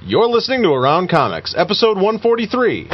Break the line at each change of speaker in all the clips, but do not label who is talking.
You're listening to Around Comics, episode 143.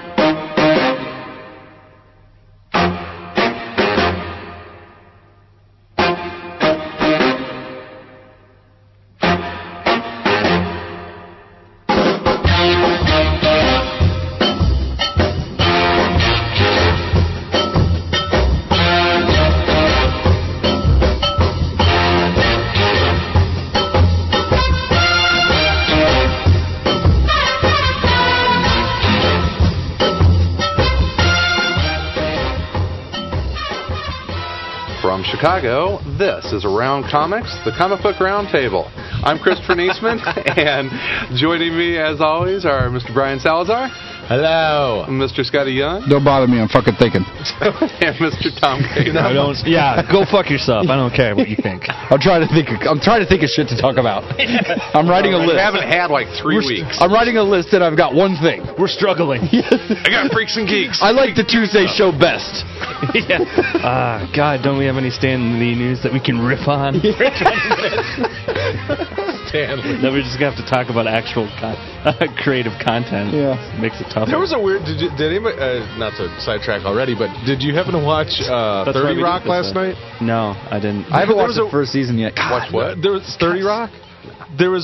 From Chicago, this is Around Comics, the comic book roundtable. I'm Christopher Niesman, and joining me, as always, are Mr. Brian Salazar.
Hello.
Mr. Scotty Young.
Don't bother me, I'm fucking thinking.
And Mr. Tom Cato.
Yeah, go fuck yourself. I don't care what you think.
I'm trying to think of shit to talk about. I'm writing a list.
We haven't had like 3 weeks.
I'm writing a list and I've got one thing.
We're struggling.
I got Freaks and Geeks.
I like the Tuesday show best.
God, don't we have any Stan Lee news that we can riff on?
Stanley.
Then we're just going to have to talk about actual creative content.
Yeah.
Makes it tougher.
There was a weird... Did anybody... not to sidetrack already, but did you happen to watch 30 Rock last night?
No, I didn't.
I haven't watched the first season yet.
Watch what?
There was 30 Rock? There was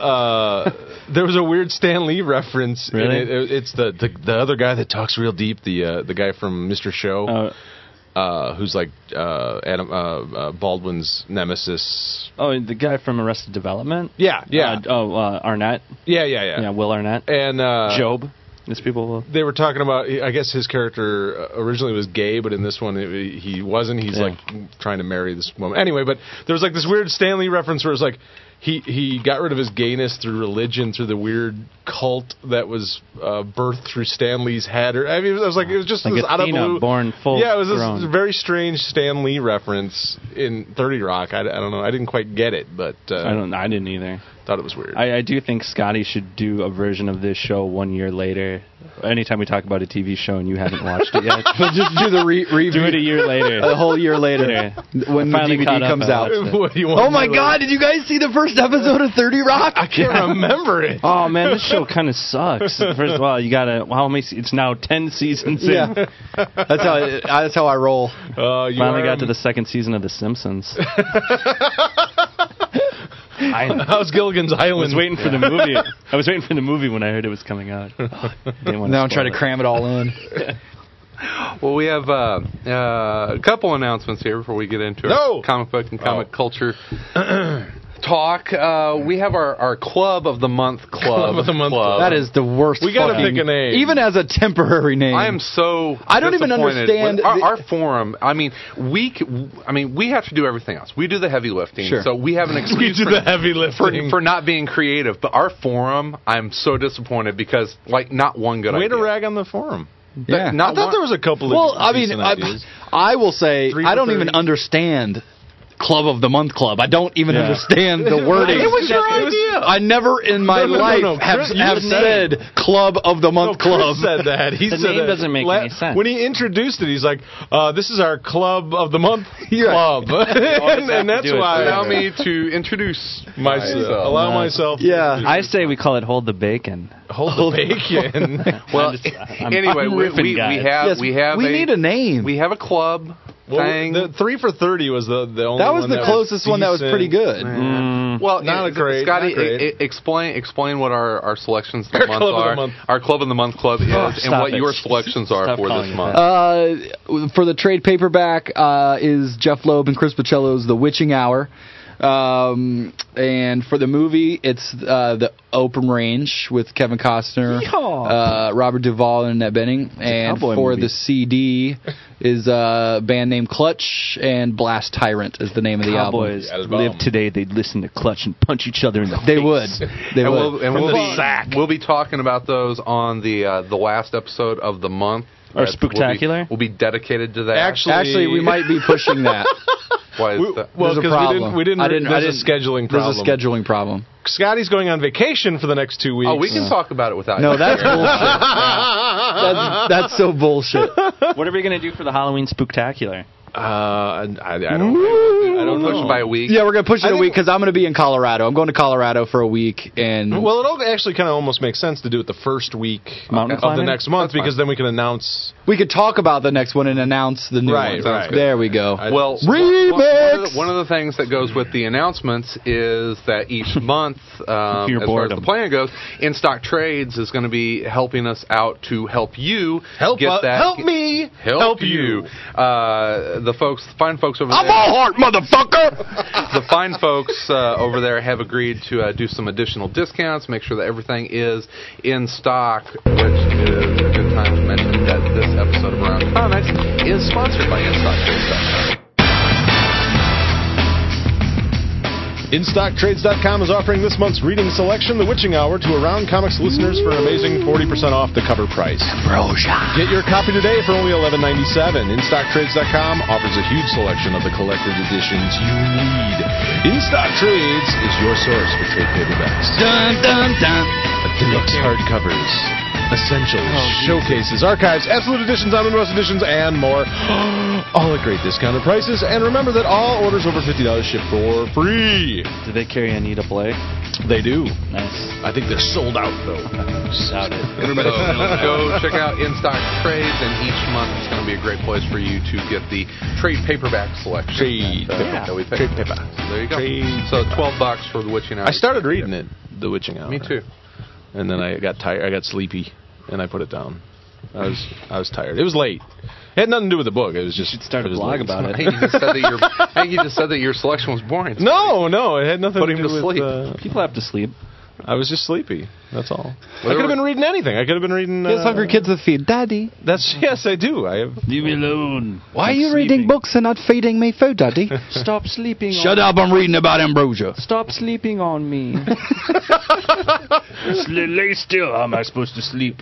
a weird Stan Lee reference.
Really?
And it's the other guy that talks real deep, the guy from Mr. Show. Who's like Adam Baldwin's nemesis.
Oh, the guy from Arrested Development?
Yeah.
Arnett?
Yeah.
Yeah, Will Arnett.
And
Job. These people...
They were talking about, I guess his character originally was gay, but in this one he wasn't. He's like trying to marry this woman. Anyway, but there was like this weird Stan Lee reference where it was like he got rid of his gayness through religion, through the weird cult that was birthed through Stan Lee's head. I mean, it was just
like
this
a
out of blue.
born full.
Yeah, it was
grown.
this very strange Stan Lee reference in 30 Rock. I don't know. I didn't quite get it, but
I didn't either.
Thought it was weird.
I do think Scotty should do a version of this show 1 year later. Anytime we talk about a TV show and you haven't watched it yet,
Just do the review.
do it a year later.
A whole year later, when the
Finally caught
DVD
up
comes
and
out.
watched it.
What do you want
Oh my
to-
God! Did you guys see the first episode of 30 Rock?
I can't remember it.
Oh man, this show kind of sucks. First of all, you gotta. How many? It's now 10 seasons in.
Yeah, that's how I roll.
You
Finally
are-
got to the second season of The Simpsons.
How's Gilligan's
I
Island?
was waiting for the movie. I was waiting for the movie when I heard it was coming out. Didn't want
Now I'm
spoil
trying to
it.
cram it all in.
Well, we have a couple announcements here before we get into our comic book and comic culture talk. We have our Club of the Month Club.
Club of the Month Club.
That is the worst.
We gotta
fucking-
pick a name.
even as a temporary name.
I am so.
I don't even
disappointed
understand
with our
the-
forum. I mean, we have to do everything else. We do the heavy lifting,
Sure.
so we have an excuse
do the heavy lifting.
for not being creative. But our forum, I'm so disappointed because not one good
Way
idea.
to rag on the forum.
Yeah.
I thought there was a couple of
Well, I mean,
decent ideas.
I will say,
3
I
for
don't even
30.
understand Club of the Month Club. I don't even understand the wording.
It was your idea.
I never in my
No.
life
Chris, you
have
said
said Club of the Month Club.
Chris said that. He
The
said
name
that
doesn't make any sense.
When he introduced it, he's like, "This is our Club of the Month
Yeah.
Club," and that's
do it.
why
Allow me to introduce myself.
allow myself.
Yeah.
I say we call it Hold the Bacon.
hold the bacon.
Well, anyway,
I'm
we
riffing, guys.
we need a name.
We have a club thing.
The 3 for 30 was the only.
That was
one
the closest one that was
decent.
pretty good.
Well,
Not a great-
Scotty,
not great.
explain what our selections of the month
Club of the
are.
month.
Our Club of the Month Club is, and
stop
what
it.
your selections are
Stop
for
calling
this
it
month.
For the trade paperback is Jeff Loeb and Chris Pacello's The Witching Hour. And for the movie, it's the Open Range with Kevin Costner, Robert Duvall, and Annette Bening. And
cowboy
for
movie.
the CD is a band named Clutch, and Blast Tyrant is the name of the album.
Cowboys
That is
live
bomb.
today, they'd listen to Clutch and punch each other in the
They
face.
would. They
And
would.
we'll be talking about those on the last episode of the month.
Or
That
Spooktacular?
will be dedicated to that.
Actually, we might be pushing that.
Why is that?
Well,
There's a
because
problem.
we didn't. There's a scheduling problem.
There's a scheduling problem.
Scotty's going on vacation for the next 2 weeks.
Oh, we can talk about it without
No,
you.
that's bullshit. That's so bullshit.
What are we going to do for the Halloween Spooktacular?
I don't
push it by a week.
Yeah, we're going to push it a week because I'm going to be in Colorado. I'm going to Colorado for a week. And
well, it'll actually kind of almost make sense to do it the first week of the next month because then we can announce.
We could talk about the next one and announce the new one.
Right.
There we go.
Well,
remix!
One of the things that goes with the announcements is that each month, as far as the plan goes, In Stock Trades is going to be helping us out to help you
help me help you.
The fine folks over there.
I'm all heart, motherfucker!
The fine folks over there have agreed to do some additional discounts, make sure that everything is in stock, which is a good time to mention that this episode of Around Comics is sponsored by InStockTrades.com.
InStockTrades.com is offering this month's reading selection, The Witching Hour, to Around Comics listeners for an amazing 40% off the cover price.
Ambrosia.
Get your copy today for only $11.97. InStockTrades.com offers a huge selection of the collected editions you need. InStock Trades is your source for trade paperbacks.
Dun, dun, dun.
Deluxe hardcovers, essentials, showcases, archives, absolute editions, omnibus editions, and more. All at great discounted prices. And remember that all orders over $50 ship for free.
Do they carry Anita Blake?
They do.
Nice.
I think they're sold out, though.
Doubt it.
Everybody go check out In Stock Trades, and each month it's going to be a great place for you to get the trade paperback selection. That we pick.
Trade paper.
So there you go. So $12 for The Witching Hour.
I started reading it, The Witching Hour.
Me too.
And then I got tired. I got sleepy, and I put it down. I was tired. It was late. It had nothing to do with the book. It was just.
You should start a blog about it.
I think you just said that your selection was boring.
No, it had nothing to do with
sleep.
People have to sleep.
I was just sleepy. That's all. I could have been reading anything. I could have been reading.
He has hungry kids to feed. Daddy.
Yes, I do. I have.
Leave me alone.
Why are you reading books and not feeding me food, Daddy?
Stop sleeping.
Shut up! I'm reading about Ambrosia.
Stop sleeping on me. Lay still. How am I supposed to sleep?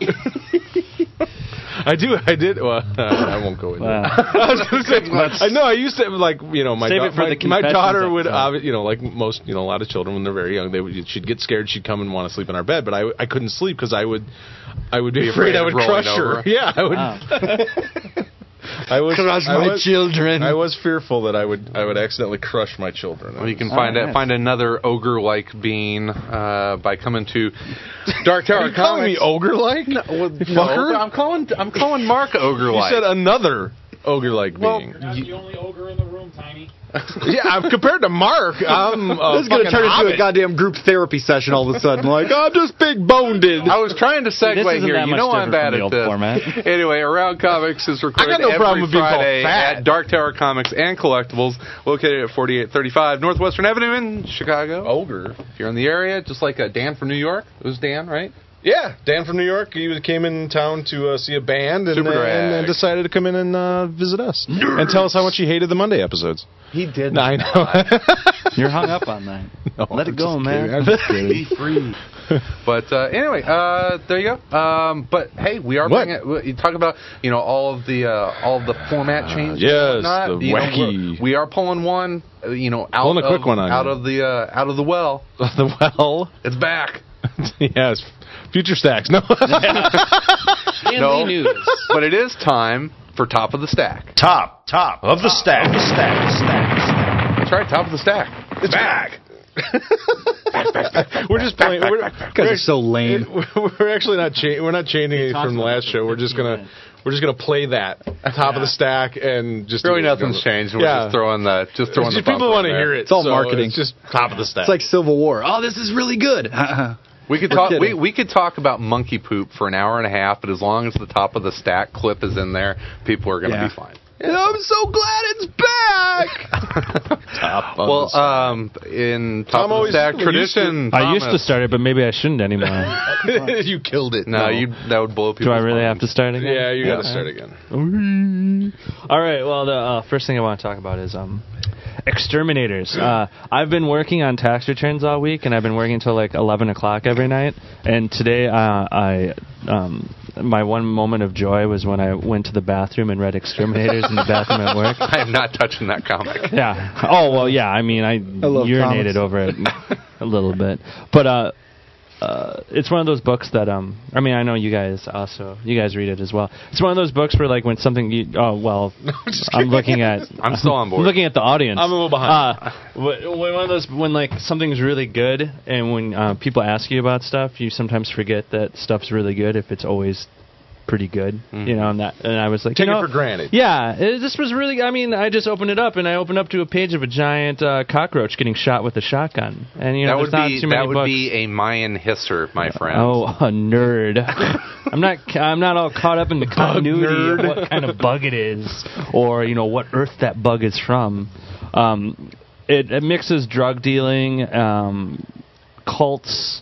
I did. Well, I won't go into it. I was going to say, I know. I used to my daughter would, like most, a lot of children when they're very young, she'd get scared. She'd come and want to sleep in our bed, but I couldn't sleep because I would be afraid I would crush her. Yeah, I would. Wow. I was crush my children. I was fearful that I would accidentally crush my children.
Well, you can find another ogre-like being by coming to Dark Tower
Are you calling me ogre-like?
No, I'm calling Mark ogre-like.
You said another ogre-like being.
You're not the only ogre in the room, Tiny.
Yeah, compared to Mark, I'm
this is going to turn into a goddamn group therapy session all of a sudden. Like, I'm just big-boned.
I was trying to segue here. You know I'm bad at this. Format. Anyway, Around Comics is recorded every Friday at Dark Tower Comics and Collectibles, located at 4835 Northwestern Avenue in Chicago.
Ogre.
If you're in the area, just like Dan from New York. It was Dan, right?
Yeah, Dan from New York. He came in town to see a band and decided to come in and visit us and tell us how much he hated the Monday episodes.
He did.
I know.
You're hung up on that. No, let it go, man.
Be free. But anyway, there you go. But hey, we are you talk about all of the format changes.
Yes, the wacky.
We are pulling one. Out
pulling a quick one on
out of the well.
The well.
It's back.
Yes. Future stacks. No.
No news. But it is time for Top of the Stack.
Top of the stack.
That's right, Top of the Stack.
It's back. We're just playing. You
guys are so lame.
We're actually not. We're not changing it from the last show. We're just gonna play that Top of the Stack and just
really nothing's changed. We're just throwing the
people want to hear it.
It's all marketing.
It's just Top of the Stack.
It's like Civil War. Oh, this is really good.
We could talk about monkey poop for an hour and a half, but as long as the Top of the Stack clip is in there, people are going to be fine.
And I'm so glad it's back.
In Top of the Stack tradition,
I used to start it, but maybe I shouldn't anymore.
You killed it.
No, that would blow people.
Do I really have to start again?
Yeah, you got to start again.
All right. Well, the first thing I want to talk about is exterminators. I've been working on tax returns all week, and I've been working until like 11 o'clock every night. And today, my one moment of joy was when I went to the bathroom and read Exterminators in the bathroom at work.
I am not touching that comic.
Yeah. Oh, well, yeah. I mean, I urinated over it a little bit. But it's one of those books that I mean, I know you guys read it as well. It's one of those books where like when something I'm looking at
I'm still on board.
I'm looking at the audience.
I'm a little behind.
One of those when like something's really good and when people ask you about stuff, you sometimes forget that stuff's really good if it's always pretty good, you know, and I was like,
take it for granted.
Yeah, this was really. I mean, I just opened it up and I opened up to a page of a giant cockroach getting shot with a shotgun, and you know,
that would be a Mayan hisser, my friend.
Oh, a nerd! I'm not all caught up in the continuity of what kind of bug it is, or you know what Earth that bug is from. It mixes drug dealing, cults.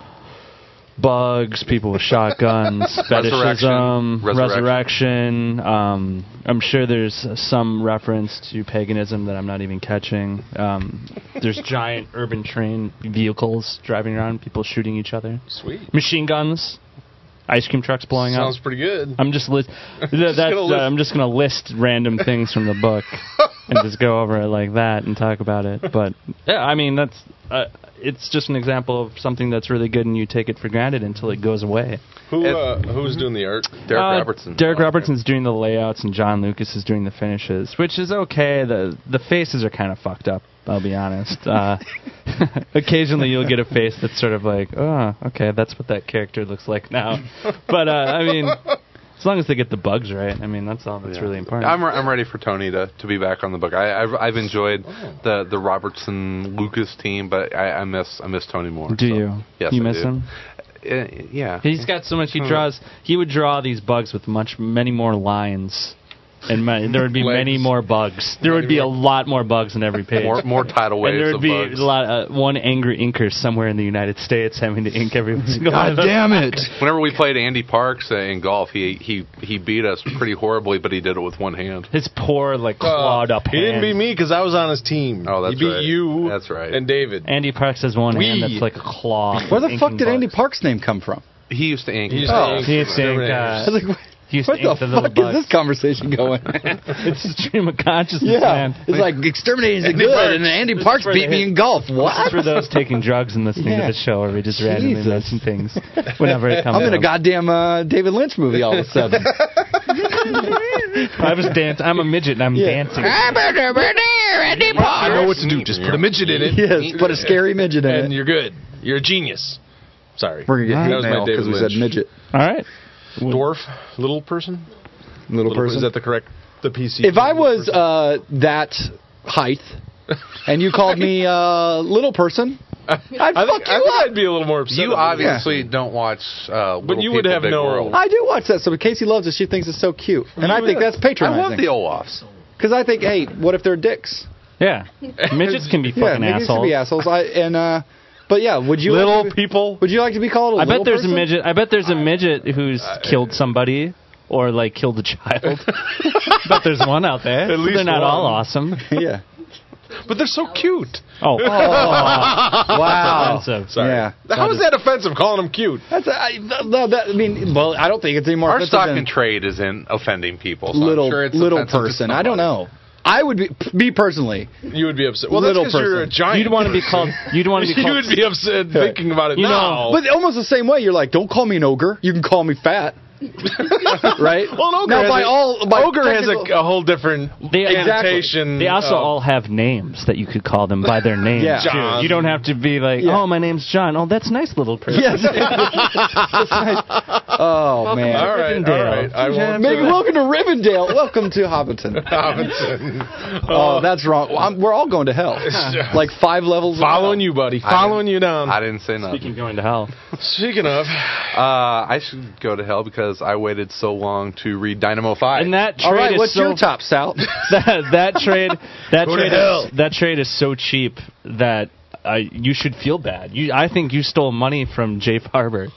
Bugs, people with shotguns, fetishism, resurrection. I'm sure there's some reference to paganism that I'm not even catching. There's giant urban train vehicles driving around, people shooting each other.
Sweet.
Machine guns, ice cream trucks blowing up.
Sounds pretty good.
I'm just I'm just gonna list random things from the book and just go over it like that and talk about it. But yeah, I mean that's. It's just an example of something that's really good, and you take it for granted until it goes away.
Who's doing the art?
Derek Robertson.
Derek Robertson's doing the layouts, and John Lucas is doing the finishes, which is okay. The faces are kind of fucked up, I'll be honest. Occasionally you'll get a face that's sort of like, oh, okay, that's what that character looks like now. But, I mean... As long as they get the bugs right, I mean that's all that's really important.
I'm ready for Tony to be back on the book. I've enjoyed the Robertson Lucas team, but I miss Tony more.
Do you?
Yes,
you
I
miss
do.
him?
Yeah.
He's got so much. He would draw these bugs with many more lines. And there would be many more bugs. There would be a lot more bugs in every page.
More tidal waves.
And there would
of
be
bugs.
a lot. One angry inker somewhere in the United States having to ink every single one.
God damn it!
Whenever we played Andy Parks in golf, he beat us pretty horribly, but he did it with one hand.
His poor clawed up
He
hand.
didn't beat me because I was on his team.
Oh, that's
he beat
right.
you.
That's right.
And David.
Andy Parks has one hand that's like a claw.
Where the fuck did
bugs.
Andy Parks' name come from?
He used to ink.
He used to ink.
He used to ink,
I was like,
he used
what
to ink
the
the little
fuck
bugs.
is this conversation going?
It's a stream of consciousness,
Yeah,
man.
it's like exterminating the good, and Andy Parks
for
beat
the
me in golf. What?
This is for those taking drugs and listening to the show, where we just randomly
Jesus.
mention things whenever it comes
I'm in a
up.
goddamn David Lynch movie all of a sudden.
I was dancing. I'm a midget and I'm dancing.
I know what to do. Just put a midget in it.
Yes, put a scary midget in
And
it.
you're good. You're a genius. Sorry.
We're gonna get
that was
hate
my
mail
David
because we said
Lynch.
midget.
All right.
Dwarf, little person.
Little person.
Is that the correct? The PC.
If I was that height and you called me little person, I'd fuck you
I think
up.
I'd be a little more upset.
You
about it.
obviously don't watch
But you would have
Big
no-
World.
I do watch that. So when Casey loves it, she thinks it's so cute, and I think that's
I
patronizing.
love the Olafs.
Because I think, hey, what if they're dicks?
Yeah. Midgets can be
Yeah,
fucking
midgets can
assholes.
be assholes. But yeah, would you
Little
like to,
people.
would you like to be called a
I
little
bet there's
person?
a midget. I bet there's a midget who's killed somebody or like killed a child. I bet there's one out there.
At least
they're not
one.
all awesome.
Yeah.
But they're so cute.
Oh,
Wow.
offensive.
Sorry.
Yeah.
How is that offensive? Calling them cute.
I mean, well, I don't think it's any more
Our
offensive
stock
than
and trade is in offending people. So
little
I'm sure it's
little
offensive to
person. I don't
somebody.
know. I would be personally.
You would be upset. Well,
Little
that's because you're a
person.
giant.
You'd want to be called. You'd want to be
You
called.
would be upset thinking about it
You
now.
But almost the same way. You're like, don't call me an ogre. You can call me fat. Right?
Well, an ogre
now,
has
by
a,
all, by
ogre has
technical-
a whole different annotation.
They also
of-
all have names that you could call them by their names.
Yeah.
too.
John.
You don't have to be like,
Yeah.
oh, my name's John. Oh, that's nice, little person.
Yes. That's nice. Oh man.
All right, all right. I won't.
Maybe welcome to Rivendell. Welcome to Hobbiton.
Robinson.
Oh, that's wrong. We're all going to hell. Like 5 levels.
Following you, buddy. Following you down.
I didn't say nothing.
Speaking of going to hell.
Speaking of,
I should go to hell because I waited so long to read Dynamo 5.
And that trade
All right.
is
What's
so
your top, Sal?
that trade
hell.
that trade is so cheap that you should feel bad. I think you stole money from Jay Farber.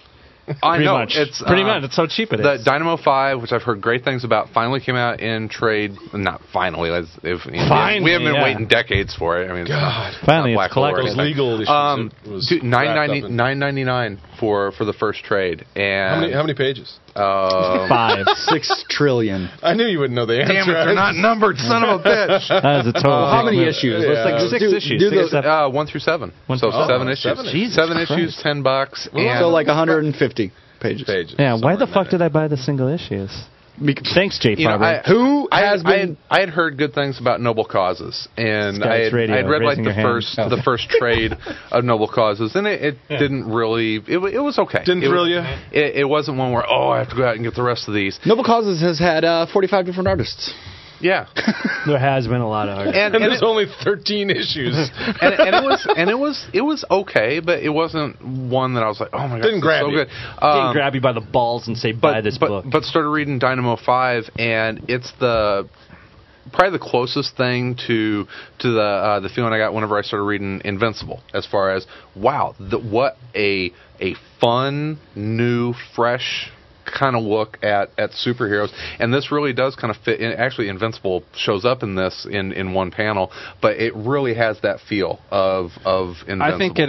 I
Pretty
know.
much.
It's
Pretty much. It's so cheap it
The
is.
Dynamo 5, which I've heard great things about, finally came out in trade. Not finally.
Finally,
we have been
yeah.
waiting decades for it. I mean,
God.
Finally,
not
it's
Black Hole or
collectible.
Those
anything.
legal issues. It was
Dude,
wrapped up in-
$9.99 for the first trade. And
How many pages?
5.
6 trillion.
I knew you wouldn't know the answer.
damn it, they're not numbered, son of a bitch.
That is a total.
How many
dick move.
issues?
Yeah.
Let's like just
6
do,
issues.
do
Six,
the,
seven.
1 through 7.
One
So
through
7
oh,
issues.
7 issues.
Seven
Jesus
issues,
Christ.
$10. And
so like 150 pages.
Yeah, why the
Somewhere
fuck
in
did
there.
I buy the single issues? Thanks, Jay
You know,
Farber.
Who has been?
I had heard good things about Noble Causes, and
Skype's
I
radio,
had read like
raising
the
your hand.
first the first trade of Noble Causes, and it didn't really. It was okay.
Didn't
it
thrill
was,
you?
It wasn't one where I have to go out and get the rest of these.
Noble Causes has had 45 different artists.
Yeah,
There has been a lot of art.
and
And there's only 13 issues.
it was okay, but it wasn't one that I was like, oh my god,
Didn't grab
so
you.
good.
Didn't grab you by the balls and say, buy this book.
But started reading Dynamo 5, and it's probably the closest thing to the feeling I got whenever I started reading Invincible, as far as wow, what a fun, new, fresh kind of look at superheroes, and this really does kind of fit in. Actually, Invincible shows up in this in one panel, but it really has that feel of Invincible.
I think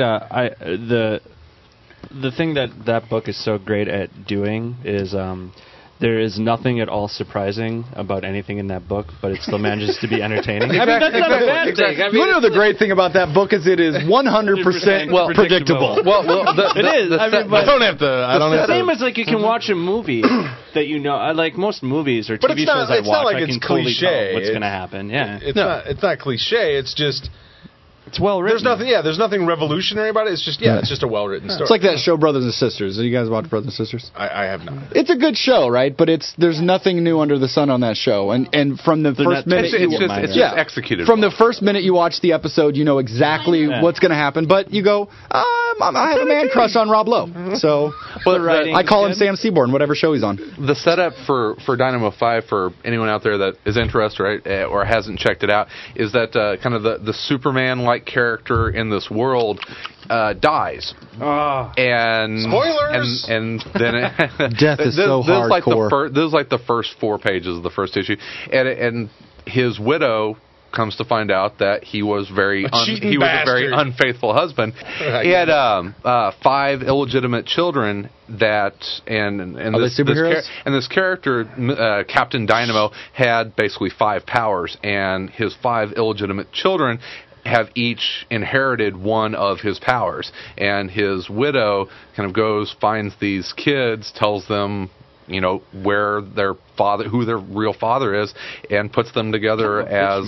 the thing that book is so great at doing is there is nothing at all surprising about anything in that book, but it still manages to be entertaining. I mean, that's not a bad thing. I mean,
You know the great thing about that book is it is 100% predictable.
well,
it is. I mean,
I
but
don't have to. I don't have
the same
to.
as like you can watch a movie that you know, like most movies or
But
TV
it's not-
shows I
it's not
watch,
like
I can
it's
totally
cliche.
tell what's
It's-
going to happen. Yeah,
It's not cliche. It's just
it's well written.
there's nothing. Yeah, there's nothing revolutionary about it. It's just it's just a well written story.
It's like that show Brothers and Sisters. Do you guys watch Brothers and Sisters?
I have not.
It's a good show, right? But there's nothing new under the sun on that show. And from the first minute
it's just executed
from
well.
the first minute you watch the episode, you know exactly what's going to happen. But you go, I have a man crush on Rob Lowe, so I call him Sam Seaborn, whatever show he's on.
The setup for Dynamo 5, for anyone out there that is interested, right, or hasn't checked it out, is that kind of the Superman-like character in this world dies. And
Spoilers!
And then
Death is so hardcore.
This is like the first 4 pages of the first issue, and his widow comes to find out that he was a very unfaithful husband. He had 5 illegitimate children that and
they superheroes?
this character Captain Dynamo had basically 5 powers, and his 5 illegitimate children have each inherited one of his powers, and his widow kind of goes, finds these kids, tells them where their father, who their real father is, and puts them together as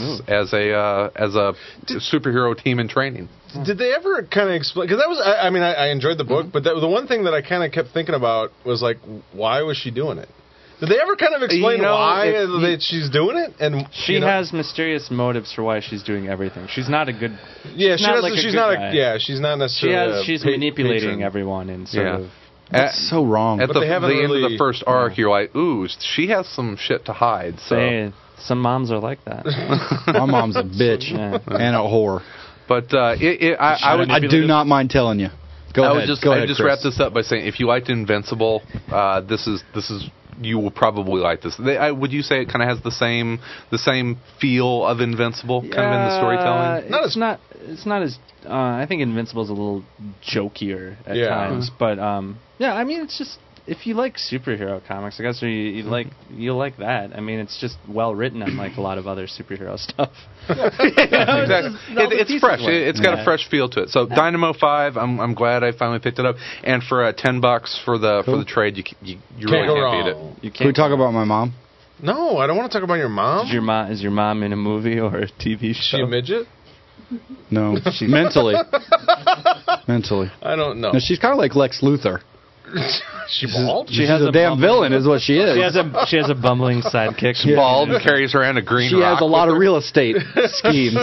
a superhero team in training.
Did they ever kind of explain? Because that was, I enjoyed the book, but the one thing that I kind of kept thinking about was like, why was she doing it? Did they ever kind of explain why she's doing it? And
she has mysterious motives for why she's doing everything. She's not a good.
Yeah,
she's not
she's not necessarily.
She's manipulating everyone and sort of.
That's so wrong.
At
But
the
they haven't
end of
really-
the first arc, you're like, ooh, she has some shit to hide. So,
Hey, some moms are like that.
My mom's a bitch
Yeah.
and a whore.
but I
do not mind telling you. Go ahead.
Go ahead,
Chris.
wrap this up by saying, if you liked Invincible, this is you will probably like this. Would you say it kind of has the same feel of Invincible, kind of in the storytelling?
It's not as. I think Invincible's a little jokier at times, but I mean, it's just if you like superhero comics, I guess, or you'll like that. I mean, it's just well written, unlike a lot of other superhero stuff.
Exactly. It's fresh. It's got a fresh feel to it. So Dynamo 5, I'm glad I finally picked it up. And for $10 for the trade, you really can't beat it.
Can we talk about my mom?
No, I don't want to talk about your mom.
Is your mom in a movie or a TV
Is she
show?
a midget?
No, mentally. Mentally.
I don't know.
No, she's kind of like Lex Luthor.
She bald?
She's a damn villain, is what she is.
She has a bumbling sidekick.
Yeah.
Bald, carries around a green
She
rock.
has a lot of real estate schemes.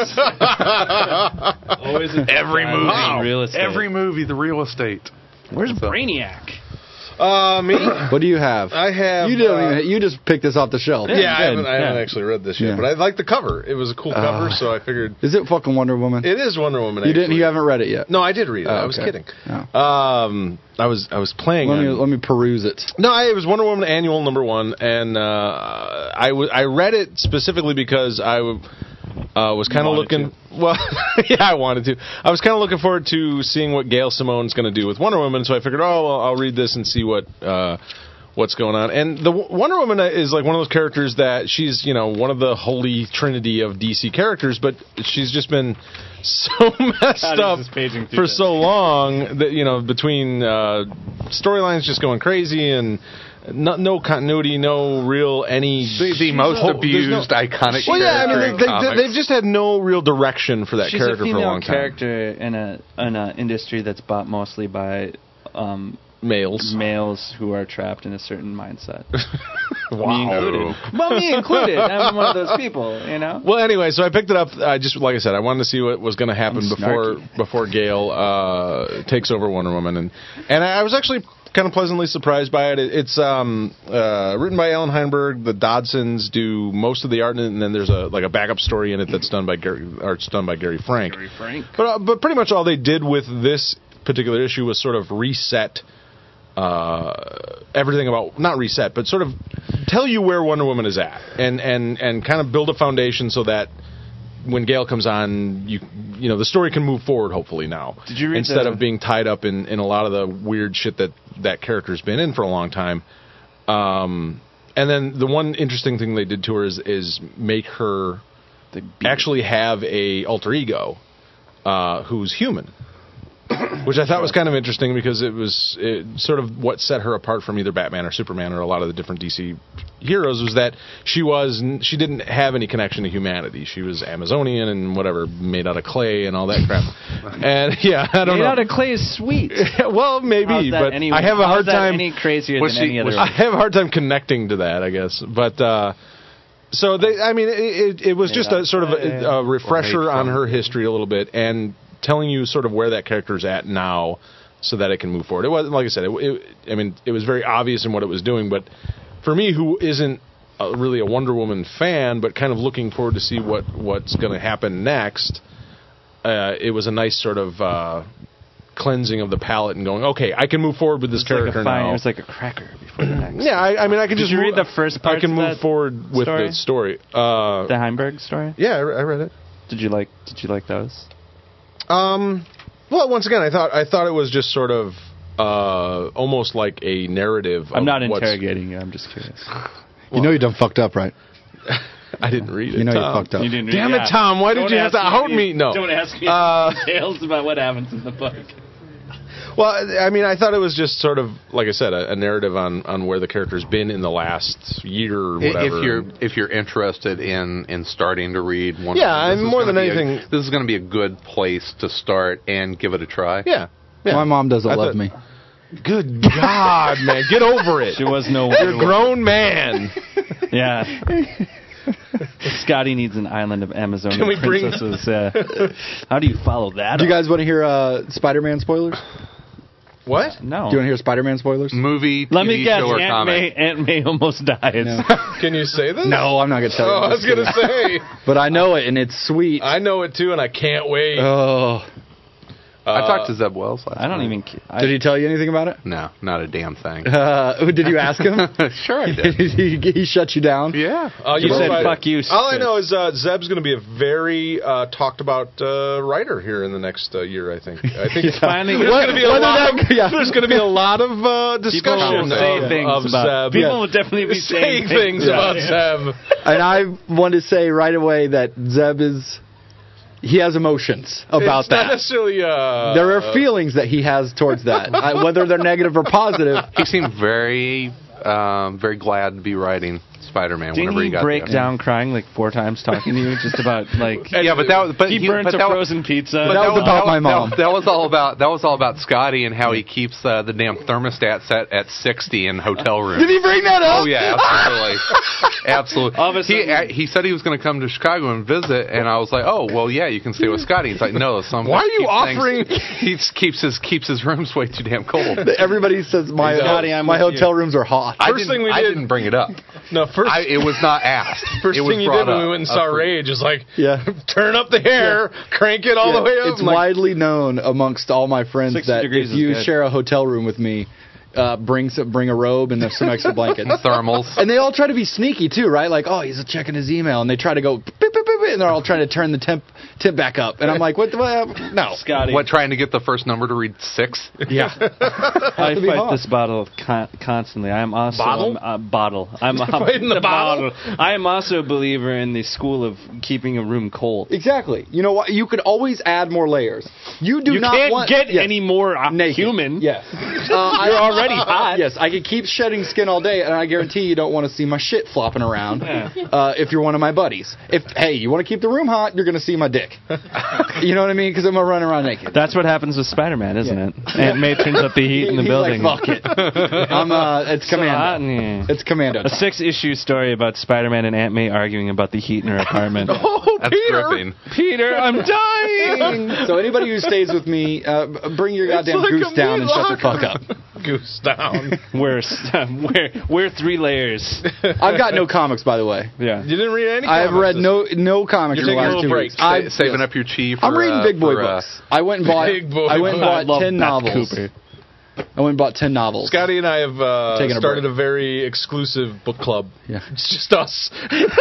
Always
Every movie.
Real estate.
Every movie, the real estate.
Where's Brainiac?
Me?
What do you have?
I have...
You just picked this off the shelf.
Yeah, I haven't actually read this yet, but I like the cover. It was a cool cover, so I figured...
Is it fucking Wonder Woman?
It is Wonder Woman, actually.
You haven't read it yet?
No, I did read it. I was kidding. Oh. I was playing...
Let me peruse it.
No, it was Wonder Woman Annual #1, and I read it specifically because I was kind of looking... Well, yeah, I wanted to. I was kind of looking forward to seeing what Gail Simone's going to do with Wonder Woman, so I figured, I'll read this and see what's going on. And the Wonder Woman is like one of those characters that she's, one of the holy trinity of DC characters, but she's just been so messed up for so long that, between storylines just going crazy and no continuity, no real the
most abused iconic
well, yeah,
character.
They've just had no real direction for that character for a long time.
She's a female character in an industry that's bought mostly by males who are trapped in a certain mindset.
Wow.
Me included. I'm one of those people,
Well, anyway, so I picked it up. Like I said, I wanted to see what was going to happen before Gail takes over Wonder Woman, and I was actually kind of pleasantly surprised by it. It's written by Alan Heinberg. The Dodsons do most of the art, and then there's a backup story in it that's done by Gary Frank. But pretty much all they did with this particular issue was sort of reset everything about, not reset, but sort of tell you where Wonder Woman is at, and kind of build a foundation so that when Gail comes on, the story can move forward, hopefully, now.
Did you read
instead of being tied up in a lot of the weird shit that character's been in for a long time. And then the one interesting thing they did to her is make her actually have a alter ego who's human. Which I thought was kind of interesting because it sort of what set her apart from either Batman or Superman or a lot of the different DC heroes was that she didn't have any connection to humanity. She was Amazonian and whatever, made out of clay and all that crap. And yeah, I don't know.
Made out of clay is sweet.
Well, maybe, but I have a hard time.
Any crazier than any other?
I have a hard time connecting to that, I guess. But so it was just a sort of a refresher on her history a little bit and telling you sort of where that character's at now so that it can move forward. It wasn't, like I said, it was very obvious in what it was doing, but for me, who isn't really a Wonder Woman fan, but kind of looking forward to see what's going to happen next, it was a nice sort of cleansing of the palate and going, okay, I can move forward with this character now.
It was like a cracker before the next.
Yeah, I can just...
Did you read the first part?
I can move forward with the story.
The Heinberg story?
Yeah, I read it.
Did you like those?
Well, once again, I thought it was just sort of almost like a narrative.
I'm not interrogating you. I'm just curious.
You done fucked up, right?
I didn't read it.
You
Tom.
fucked up.
You didn't
Damn it, Tom! Why did you have to out me? No.
Don't ask me details about what happens in the book.
Well, I thought it was just sort of, like I said, a narrative on where the character's been in the last year or whatever.
If you're interested in starting to read one,
more than anything,
this is going to be a good place to start and give it a try.
Yeah.
My mom doesn't love me.
Good God, man, get over it.
She was no.
You're a grown man.
Yeah. Scotty needs an island of Amazonian princesses. How do you follow that?
Do you guys want to hear Spider-Man spoilers?
What?
No.
Do you want to hear Spider-Man spoilers?
Movie, TV
Let me guess.
show, or comic?
Aunt May almost dies.
No.
Can you say this?
No, I'm not going to tell you.
I was going to say.
But I know it, and it's sweet.
I know it, too, and I can't wait.
Oh.
I talked to Zeb Wells last
I don't
night.
even...
Did he tell you anything about it?
No, not a damn thing.
Did you ask him?
Sure I did.
he shut you down?
Yeah.
You said, fuck you.
All I know is Zeb's going to be a very talked about writer here in the next year, I think. I think
finally
there's going to be a lot of discussion of Zeb.
People will definitely be saying
things about Zeb.
And I want to say right away that Zeb he has emotions about
it's
that.
Not necessarily.
There are feelings that he has towards that, whether they're negative or positive.
He seemed very, very glad to be writing Spider-Man.
Didn't
Whenever
he
got
break
there.
down crying like 4 times talking to you just about like?
Yeah, but
he burnt a frozen pizza.
But that was about my mom.
That was all about Scotty and how he keeps the damn thermostat set at 60 in hotel rooms.
Did he bring that up?
Oh yeah, absolutely. Absolutely. He said he was going to come to Chicago and visit, and I was like, oh well, yeah, you can stay with Scotty. He's like, no,
why are you offering?
He keeps his rooms way too damn cold.
Everybody says my hotel rooms are hot.
I didn't bring it up.
No,
it was not asked.
First
it was
thing you did when we went and saw Rage is like,
yeah,
turn up the hair, crank it all the way up.
It's widely known amongst all my friends that if you share a hotel room with me, bring a robe and some extra blankets.
Thermals.
And they all try to be sneaky too, right? Like, oh, he's checking his email, and they try to go beep, beep, beep, beep, and they're all trying to turn the temp back up. And I'm like, what? No,
Scotty.
What? Trying to get the first number to read 6?
Yeah.
I fight this bottle constantly. I am also bottle. I'm
fighting the bottle.
I am also a believer in the school of keeping a room cold.
Exactly. You know what? You could always add more layers. You can't
get any more human.
Yes.
You're already hot.
Yes, I could keep shedding skin all day, and I guarantee you don't want to see my shit flopping around. If you're one of my buddies. Hey, you want to keep the room hot? You're going to see my dick. You know what I mean? Because I'm going to run around naked.
That's what happens with Spider-Man, isn't it? Aunt May turns up the heat in the building.
Like, fuck it. It's Commando. It's Commando.
A 6-issue story about Spider-Man and Aunt May arguing about the heat in her apartment.
That's gripping.
Peter, I'm dying.
So anybody who stays with me, bring your goddamn goose down and shut the fuck up.
Goose down.
We're 3 layers.
I've got no comics, by the way.
Yeah.
You didn't read any comics?
I've read no comics in the last 2 weeks.
Saving up your chi for...
I'm reading big boy books. I went and bought 10 novels. I went and bought 10 novels.
Scotty and I have started a very exclusive book club.
Yeah.
It's just us.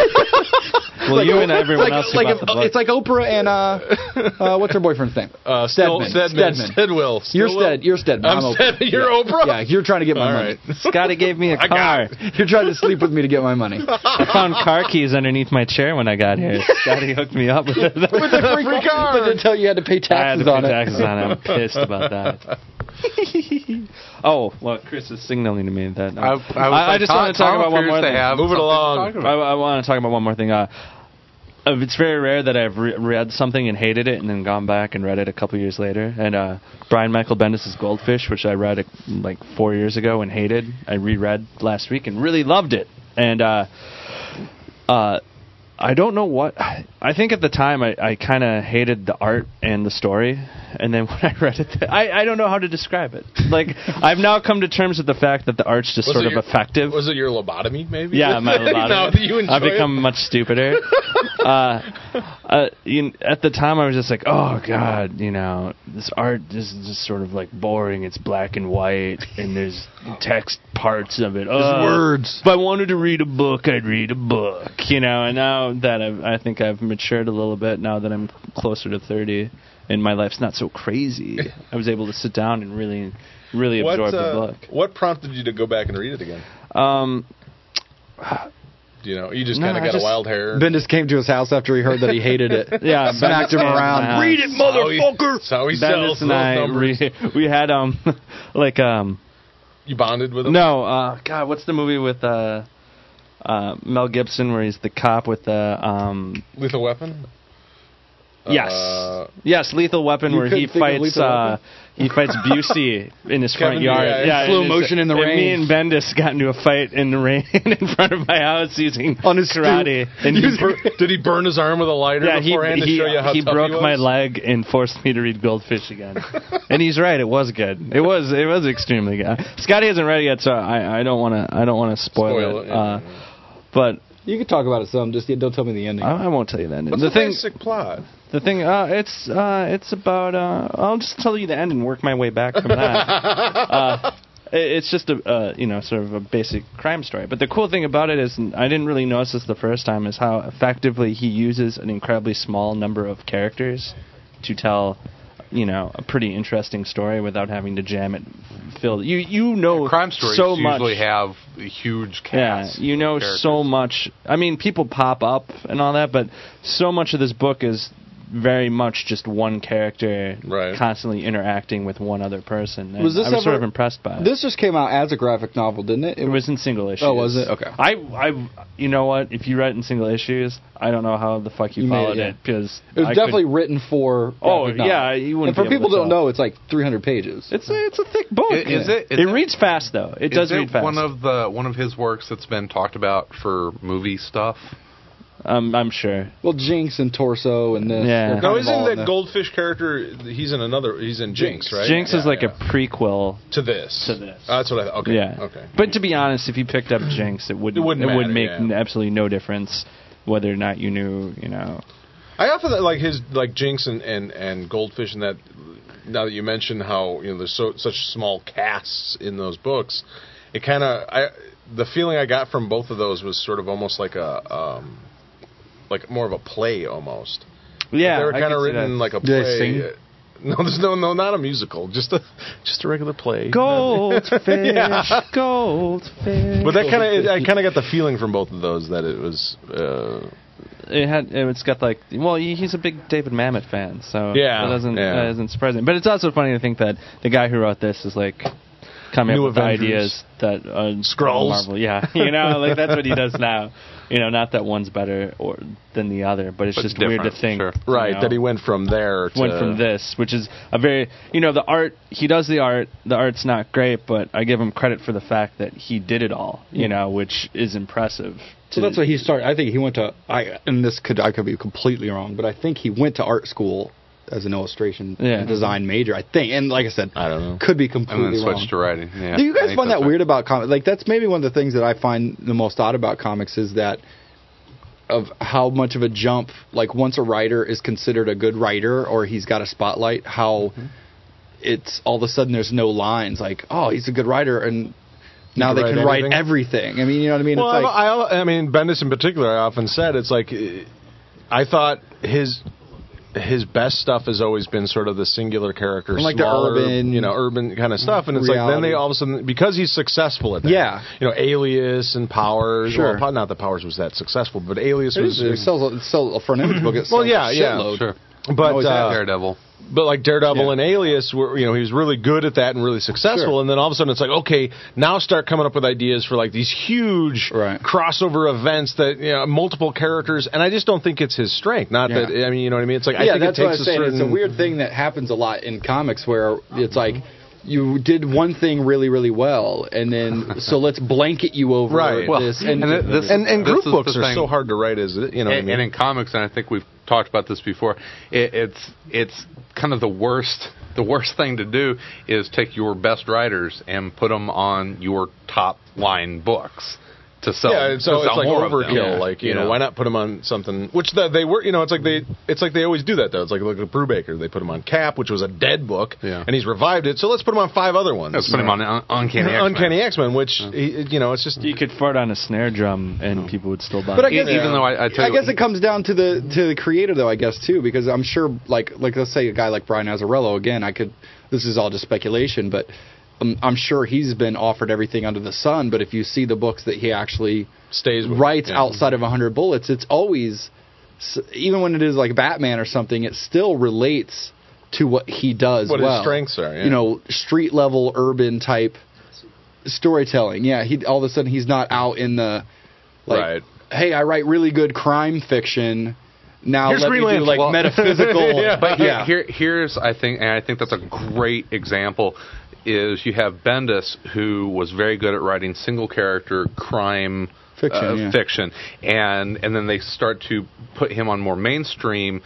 Well, you and everyone else who bought the book.
It's like Oprah and what's her boyfriend's name?
Stedman.
Stedwill. You're Stedman.
I'm Stedman. You're Oprah?
Yeah, you're trying to get my money.
Scotty gave me a car.
You're trying to sleep with me to get my money.
I found car keys underneath my chair when I got here. Scotty hooked me up with it.
With a free car. But until you had to pay taxes on it.
I had to pay taxes on it. I'm pissed about that. Oh, well, Chris is signaling to me that... I just want to talk about one more thing.
Move it along.
I want to talk about one more thing. It's very rare that I've read something and hated it and then gone back and read it a couple years later. And Brian Michael Bendis' Goldfish, which I read like 4 years ago and hated, I reread last week and really loved it. And I don't know what... I think at the time I kind of hated the art and the story. And then when I read it, I don't know how to describe it. Like, I've now come to terms with the fact that the art's just sort of effective.
Was it your lobotomy, maybe?
Yeah, my lobotomy.
Now that you enjoy
I've become much stupider. At the time, I was just like, oh, God, this art is just sort of like boring. It's black and white, and there's text parts of it.
There's words.
If I wanted to read a book, I'd read a book. And now that I think I've matured a little bit, now that I'm closer to 30, and my life's not so crazy, I was able to sit down and really, really absorb the book.
What prompted you to go back and read it again? You just kind of got a wild hair.
Bendis came to his house after he heard that he hated it.
Yeah,
smacked him around.
Read it, motherfucker! That's how he sells those numbers.
We had
You bonded with him?
No, God, what's the movie with Mel Gibson where he's the cop with the
Lethal Weapon?
Yes, Lethal Weapon, where he fights Busey in his front yard.
Yeah, slow motion in the rain.
Me and Bendis got into a fight in the rain in front of my house using
on his
karate. And did he burn his arm with a lighter beforehand to show you how tough he was?
He broke my leg and forced me to read Goldfish again. And he's right, it was good. It was extremely good. Scotty hasn't read it yet, so I don't want to spoil it.
Yeah.
But
you can talk about it some. Just don't tell me the ending.
I won't tell you the ending.
What's the basic plot?
The thing, it's about. I'll just tell you the end and work my way back from that. It's just a sort of a basic crime story. But the cool thing about it is, I didn't really notice this the first time, is how effectively he uses an incredibly small number of characters to tell, a pretty interesting story without having to jam it.
Crime stories
so
usually
much.
have huge casts.
Yeah, so much. I mean, people pop up and all that, but so much of this book is very much just one character
Right.
constantly interacting with one other person. And
Was this
I was sort of
ever-
impressed by it.
This just came out as a graphic novel, didn't it?
It was in single issues.
Oh, was it? Okay.
You know what? If you read it in single issues, I don't know how the fuck you
You made
followed
it, yeah.
it, because
It was definitely written for.
Oh,
graphic novel.
yeah, you wouldn't
And for
be able
people
to
who don't
tell.
know, it's like 300 pages.
It's a thick book.
Is it?
It reads fast though. It does
Is
read fast.
one of his works that's been talked about for movie stuff?
I'm sure.
Well, Jinx and Torso and this.
Yeah.
they're kind
No,
of all
isn't
in
that
the-
Goldfish character? He's in Jinx, right?
Jinx is
Yeah,
like
yeah.
a prequel.
to this.
To this.
Oh, that's what I. Okay.
Yeah.
Okay.
But to be honest, if you picked up Jinx, it would
matter,
make
yeah.
absolutely no difference whether or not you knew. You know.
I often like his Jinx and Goldfish, and that. Now that you mention how there's such small casts in those books, it kind of the feeling I got from both of those was sort of almost like a like more of a play almost.
Yeah,
They were
I
kind
could
of
see
written
that.
like a
Do they
play.
sing?
No, there's no, not a musical, just a regular play.
Goldfish,
Yeah.
goldfish.
But that I kind of got the feeling from both of those that it was.
It's got like, well, he's a big David Mamet fan, so
Yeah,
that isn't surprising. But it's also funny to think that the guy who wrote this is like coming
New
up with
Avengers.
ideas that
Skrulls.
Marvel, yeah, like that's what he does now. Not that one's better than the other, but it's
But
just weird to
different,
think,
sure.
Right, that he went from there to...
went from this, which is a very, the art, he does the art, the art's not great, but I give him credit for the fact that he did it all, which is impressive.
So that's what he started. I think he went to. I could be completely wrong, but I think he went to art school as an illustration and design major. I think, and like I said,
I don't know.
Could be
And
completely
then
wrong.
switched to writing. Yeah.
Do you
I
guys
think
find that
that's
weird about comics? Like that's maybe one of the things that I find the most odd about comics is that of how much of a jump, like once a writer is considered a good writer or he's got a spotlight, how it's all of a sudden there's no lines. Like, oh, he's a good writer, and now they
write
can write
anything?
everything. I mean, you know what I mean?
Well,
it's like,
I mean, Bendis in particular, I often said, it's like, I thought his best stuff has always been sort of the singular character,
like the
smaller,
urban-
urban kind of stuff, and it's like then they
reality.
all of a sudden, because he's successful at that,
Yeah.
Alias and Powers,
Sure.
well, not that Powers was that successful, but Alias
it
was,
sells for an image book. It sells
well, yeah,
a
yeah,
shitload.
Sure.
but
Always has.
Daredevil.
But like Daredevil
Yeah.
and Alias, were he was really good at that and really successful.
Sure.
And then all of a sudden it's like, okay, now start coming up with ideas for like these huge
Right.
crossover events that multiple characters. And I just don't think it's his strength. Not
Yeah.
that you know what I mean. It's like I
Yeah,
think
that's
it
what I'm
takes a
saying.
certain.
It's a weird thing that happens a lot in comics where it's like you did one thing really, really well, and then so let's blanket you over
Right. Well,
this.
and this-
and
this
group
is
books
the
are
thing.
so hard to write, as it, you know. what I
And,
mean?
and in comics, and I think we've talked about this before, it's kind of the worst thing to do is take your best writers and put them on your top line books to sell.
Yeah, so
to
it's
sell
like
more of them.
overkill. Like you know, why not put them on something? Which they were, it's like they always do that though. It's like look at Brubaker. They put him on Cap, which was a dead book,
Yeah.
and he's revived it. So let's put him on 5 other ones.
Let's put him on Uncanny X-Men.
Uncanny X-Men, which it's just
You could fart on a snare drum and people would still buy
But I
it.
guess
Even though I tell
I
you
guess
what-
it comes down to the creator though. I guess too, because I'm sure like let's say a guy like Brian Azzarello again. This is all just speculation, but I'm sure he's been offered everything under the sun. But if you see the books that he actually
stays with
writes
yeah.
outside of 100 Bullets, it's always, even when it is like Batman or something, it still relates to what he does
What
well.
his strengths are, yeah.
Street level urban type storytelling. Yeah, he all of a sudden he's not out in the like,
Right.
hey, I write really good crime fiction. Now
Here's
let me
Green
do like
Lantern.
metaphysical.
Yeah.
But
yeah.
here's I think that's a great example. Is you have Bendis, who was very good at writing single character crime fiction, and then they start to put him on more mainstream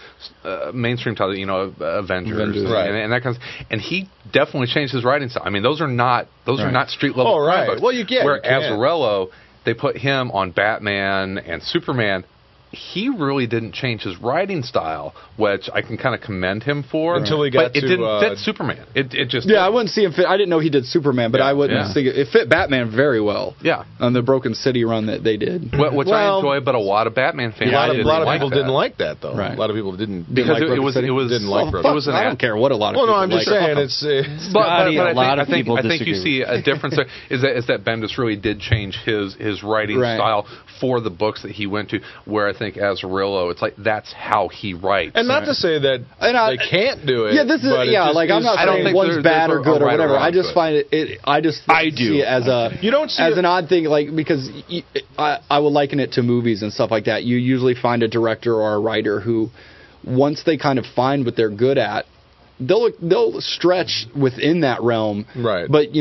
titles, Avengers,
Right.
and that kind of. And he definitely changed his writing style. I mean, those are not street level.
Oh, right.
crime books.
Well, you
where
can.
Azzarello, they put him on Batman and Superman. He really didn't change his writing style, which I can kind of commend him for.
Until he got
but it
to,
didn't fit Superman. It just
Yeah, I wouldn't see him fit. I didn't know he did Superman, but I wouldn't think it fit Batman very well.
Yeah.
On the Broken City run that they did.
Which I enjoy, but a lot of Batman fans
A lot of
like
people
that.
didn't like that though.
Right.
A lot of people didn't
Because
like
it
Broken
was
City.
it was
didn't like
it
Broken
was an
I don't care what a lot of
Well,
people
no, I'm just
like.
saying it's
But
Scotty,
I
a lot of
think
people
I think you
disagree.
see a difference there is that Bendis really did change his writing
Right.
style for the books that he went to. Where I think Azzarello, it's like that's how he writes.
And not to say that they can't do it.
Yeah, this is
but it just
I'm not
I don't
saying
think
one's bad or good or whatever. I just find it. I just see it as a
you don't see
as an odd thing, like because I would liken it to movies and stuff like that. You usually find a director or a writer who, once they kind of find what they're good at, they'll stretch within that realm.
Right.
But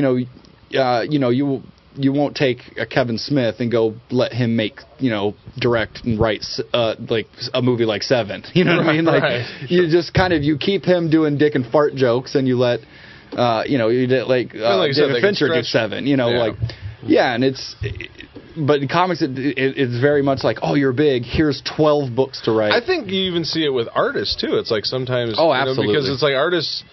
you won't take a Kevin Smith and go let him make, direct and write like a movie like Seven. You know what I mean? Like you just kind of you keep him doing dick and fart jokes, and you let you did David Fincher do Seven. And but in comics it's very much like, oh, you're big, here's 12 books to write.
I think you even see it with artists too. It's like sometimes
absolutely,
because it's like artists,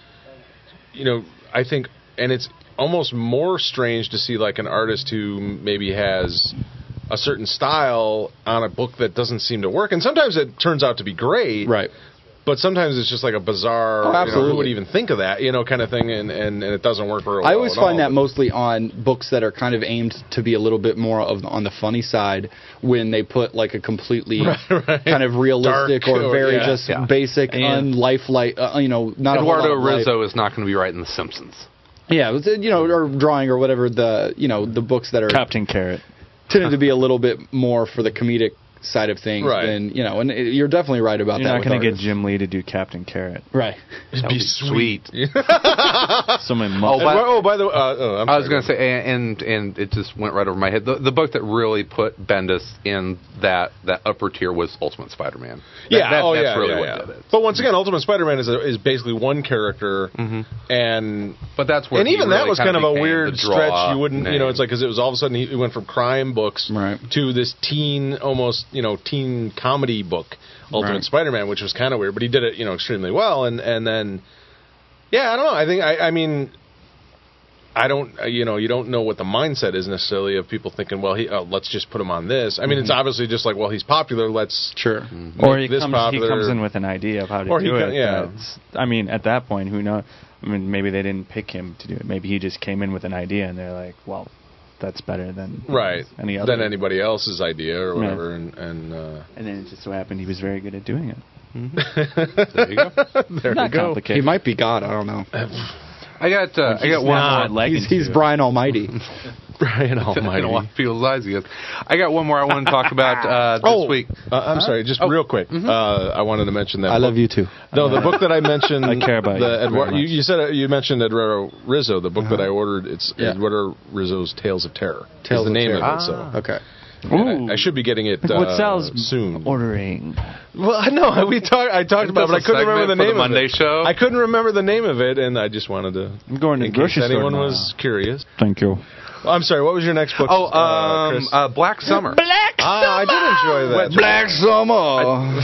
I think, and it's almost more strange to see like an artist who maybe has a certain style on a book that doesn't seem to work, and sometimes it turns out to be great,
right?
But sometimes it's just like a bizarre, who would even think of that, kind of thing, and it doesn't work very well.
I always find that mostly on books that are kind of aimed to be a little bit more on the funny side, when they put like a completely kind of realistic
dark,
or very basic, unlifelike, not
Eduardo Rizzo is not going to be writing The Simpsons.
Yeah, or drawing or whatever the books that are
Captain Carrot
tended to be a little bit more for the comedic side of things, and you're definitely right about that.
You're not going to get Jim Lee to do Captain Carrot,
right?
It'd be sweet.
So many
by the way,
I was going to say, and it just went right over my head. The book that really put Bendis in that upper tier was Ultimate Spider-Man. That's really what did it.
But once again, Ultimate Spider-Man is basically one character,
but that's where
even that was kind of a weird stretch. You wouldn't,
name.
it's like because it was all of a sudden he went from crime books to this teen teen comedy book, Ultimate Spider-Man, which was kind of weird, but he did it, extremely well. And then, I don't know. I think, I mean, I don't, you don't know what the mindset is necessarily of people thinking, well, let's just put him on this. I mean, it's obviously just like, well, he's popular, let's
or he comes in with an idea of how to do it.
Yeah.
I mean, at that point, who knows? I mean, maybe they didn't pick him to do it. Maybe he just came in with an idea, and they're like, well, that's better than any other.
Than anybody else's idea or whatever, and
then it just so happened he was very good at doing it.
There you go.
There you go.
He might be God. I don't know.
I got one more.
He's Brian Almighty.
Brian Almighty.
I don't want to feel as he is. I got one more I want to talk about this week.
I'm sorry, just real quick. I wanted to mention that.
I love you too.
No, the book that I mentioned.
I care about you.
You mentioned Eduardo Rizzo. The book that I ordered. It's Eduardo Rizzo's Tales of Terror.
Tales
is the
of
name
Terror.
of it. So
okay.
I should be getting it
what Sal's
soon.
Ordering.
Well, I know I talked about it, but I couldn't remember the name of it.
Monday show.
I couldn't remember the name of it, and I just wanted to.
I'm going to the grocery store.
Anyone was curious?
Thank you.
I'm sorry. What was your next book?
Chris? Black Summer.
I did enjoy that.
Black Summer.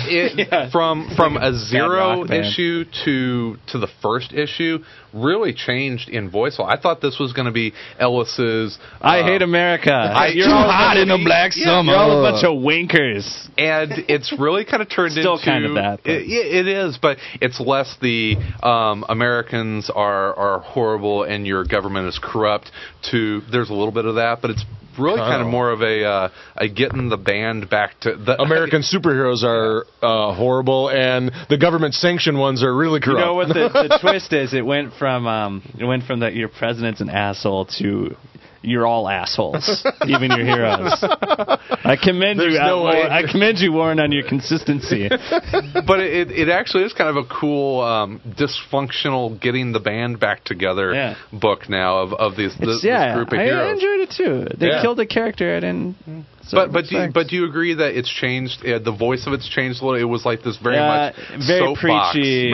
From a zero issue to the first issue really changed in voice. I thought this was going to be Ellis's.
I hate America.
You're all hot in the black summer.
You're all a bunch of winkers.
And it's really kind of turned
Still
into
kind of that.
It is, but it's less the Americans are horrible and your government is corrupt. To there's a little bit of that, but it's really kind of more of a getting the band back to the
American superheroes are horrible, and the government sanctioned ones are really corrupt.
You know what the twist is? It went from that your president's an asshole to you're all assholes, even your heroes. I commend you. I commend you, Warren, on your consistency.
But it actually is kind of a cool dysfunctional getting the band back together book now of this group of heroes.
I enjoyed it too. They killed a character I didn't.
But do you agree that it's changed? The voice of it's changed a little. It was like this very much
very
soapbox.
preachy.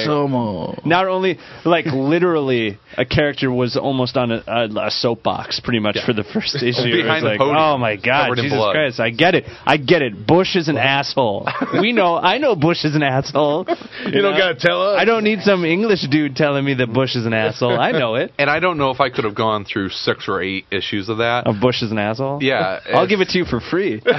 Not only literally a character was almost on a soapbox pretty much for the first issue.
Behind the
podium, oh my God, Jesus Christ! I get it. Bush is an asshole. I know Bush is an asshole.
You don't gotta tell us.
I don't need some English dude telling me that Bush is an asshole. I know it.
And I don't know if I could have gone through 6 or 8 issues of that.
Of Bush is an asshole.
Yeah,
I'll give it to you for free. You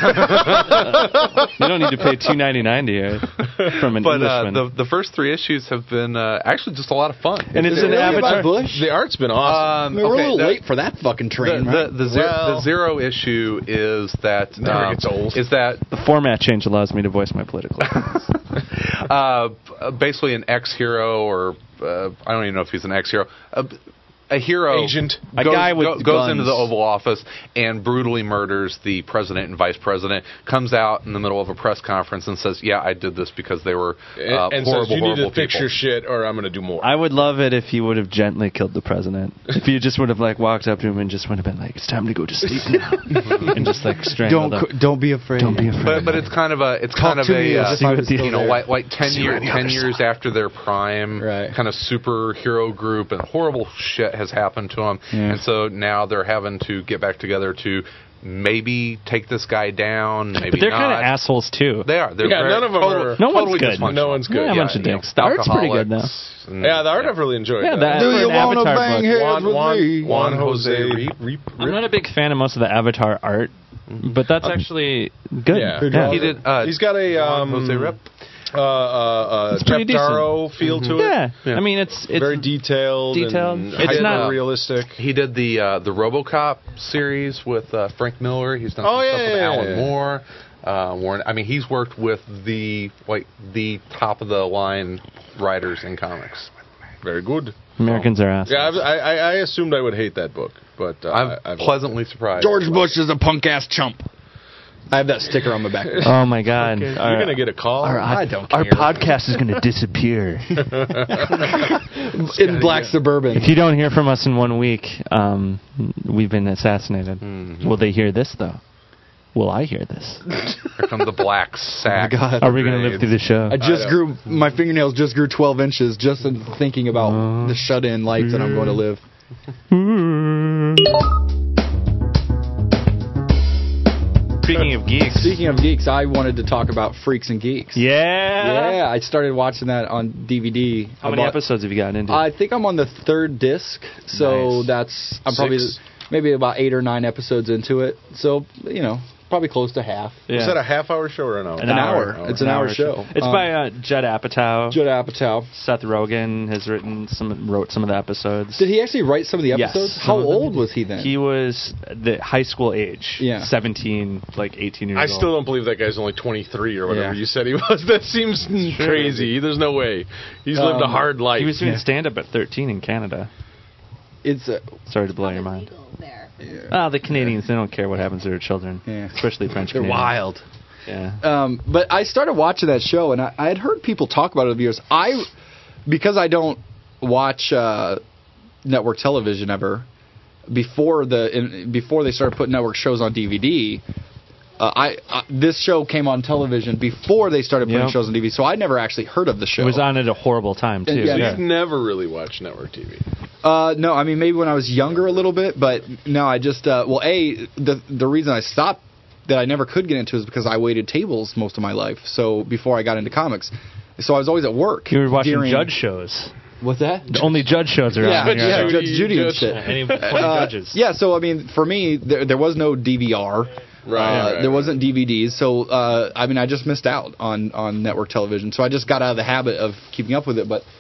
don't need to pay $2.99 to hear it from an Englishman.
The first 3 issues have been actually just a lot of fun.
And it's an Avatar.
Bush?
The art's been awesome.
We're a little late for that fucking fucking train.
The Zero issue is that
Never gets old.
is that
The format change allows me to voice my political opinions.
basically an ex-hero, or I don't even know if he's an ex-hero. A hero
Agent.
A guy with
goes
guns.
into the Oval Office and brutally murders the president and vice president, comes out in the middle of a press conference and says, yeah, I did this because they were
and
horrible,
says, you need
horrible
to fix
people.
your shit or I'm going to do more.
I would love it if he would have gently killed the president. If you just would have like walked up to him and just would have been like, "It's time to go to sleep now," and just like strangled him.
Don't be afraid.
Don't be afraid.
But it's kind of a
to me as if I was still there.
like 10 years after their prime,
Right.
kind of superhero group, and horrible shit has happened to them,
Yeah.
and so now they're having to get back together to maybe take this guy down, maybe
But they're
not.
kind of assholes too.
They are. They're
Yeah,
very,
none of them are-
No one's
totally
good.
dysfunctional.
No one's good.
Yeah, a bunch of
you know,
dicks. The art's pretty good now.
alcoholics and-
Yeah, the art I've really enjoyed.
Yeah,
though.
that-
Do
for
you
an
want to
Avatar
bang
book.
heads with me?
Juan Jose Rip.
I'm not a big fan of most of the Avatar art, but that's actually good.
Yeah.
He did.
He's got a
Jose Rip.
It's pretty
Jeff Darrow feel to it.
Yeah. I mean, it's
Very detailed.
detailed.
And
It's not-
realistic.
He did the RoboCop series with Frank Miller. He's done some
Oh,
stuff
yeah,
with
yeah,
Alan
yeah.
Moore. Warren. I mean, he's worked with the top of the line writers in comics.
Very good.
Americans are assholes.
Yeah, I assumed I would hate that book, but
I'm
I've
pleasantly surprised.
George Bush is a punk ass chump. I have that sticker on my back.
Oh my God!
You're gonna get a call.
I don't
Our
care.
podcast is going to disappear.
In black Suburban.
If you don't hear from us in 1 week, we've been assassinated. Will they hear this though? Will I hear this?
Here come the black sack.
God.
Are we going to live through the show?
I just grew, my fingernails just grew 12 inches just in thinking about the shut-in life that I'm going to live.
Speaking of geeks,
I wanted to talk about Freaks and Geeks. Yeah, I started watching that on DVD.
How many episodes have you gotten into?
I think I'm on the third disc, so
Nice.
I'm probably
Six.
maybe about 8 or 9 episodes into it. So, probably close to half.
Yeah.
Was that a half-hour show or an hour?
An hour. It's an hour show.
It's by Judd Apatow.
Judd Apatow.
Seth Rogen has wrote some of the episodes.
Did he actually write some of the
Yes.
episodes?
Some
How
of them.
old was he then?
He was the high school age.
Yeah.
17, like 18 years
I
old.
still don't believe that guy's only 23 or whatever
Yeah.
you said he was. That seems crazy. There's no way. He's lived a hard life.
He was doing stand-up at 13 in Canada.
It's
Sorry to blow your mind.
There.
The Canadians, they don't care what happens to their children.
Yeah.
Especially French
they're
Canadians.
wild.
Yeah.
But I started watching that show, and I had heard people talk about it over the years. Because I don't watch network television ever, before they started putting network shows on DVD, this show came on television before they started putting
Yep.
shows on DVD, so I never actually heard of the show.
It was on at a horrible time, too.
Yeah.
You've never really watched network TV.
No, I mean maybe when I was younger a little bit, but no, I just the reason I stopped that I never could get into is because I waited tables most of my life. So before I got into comics, so I was always at work.
You were watching
during-
judge shows.
What's that?
Only judge shows are on.
Yeah,
You're
Judge Judy and shit.
Any 20 judges.
Yeah, so I mean, for me, there was no DVR.
Right.
There wasn't DVDs, so I mean, I just missed out on network television. So I just got out of the habit of keeping up with it. But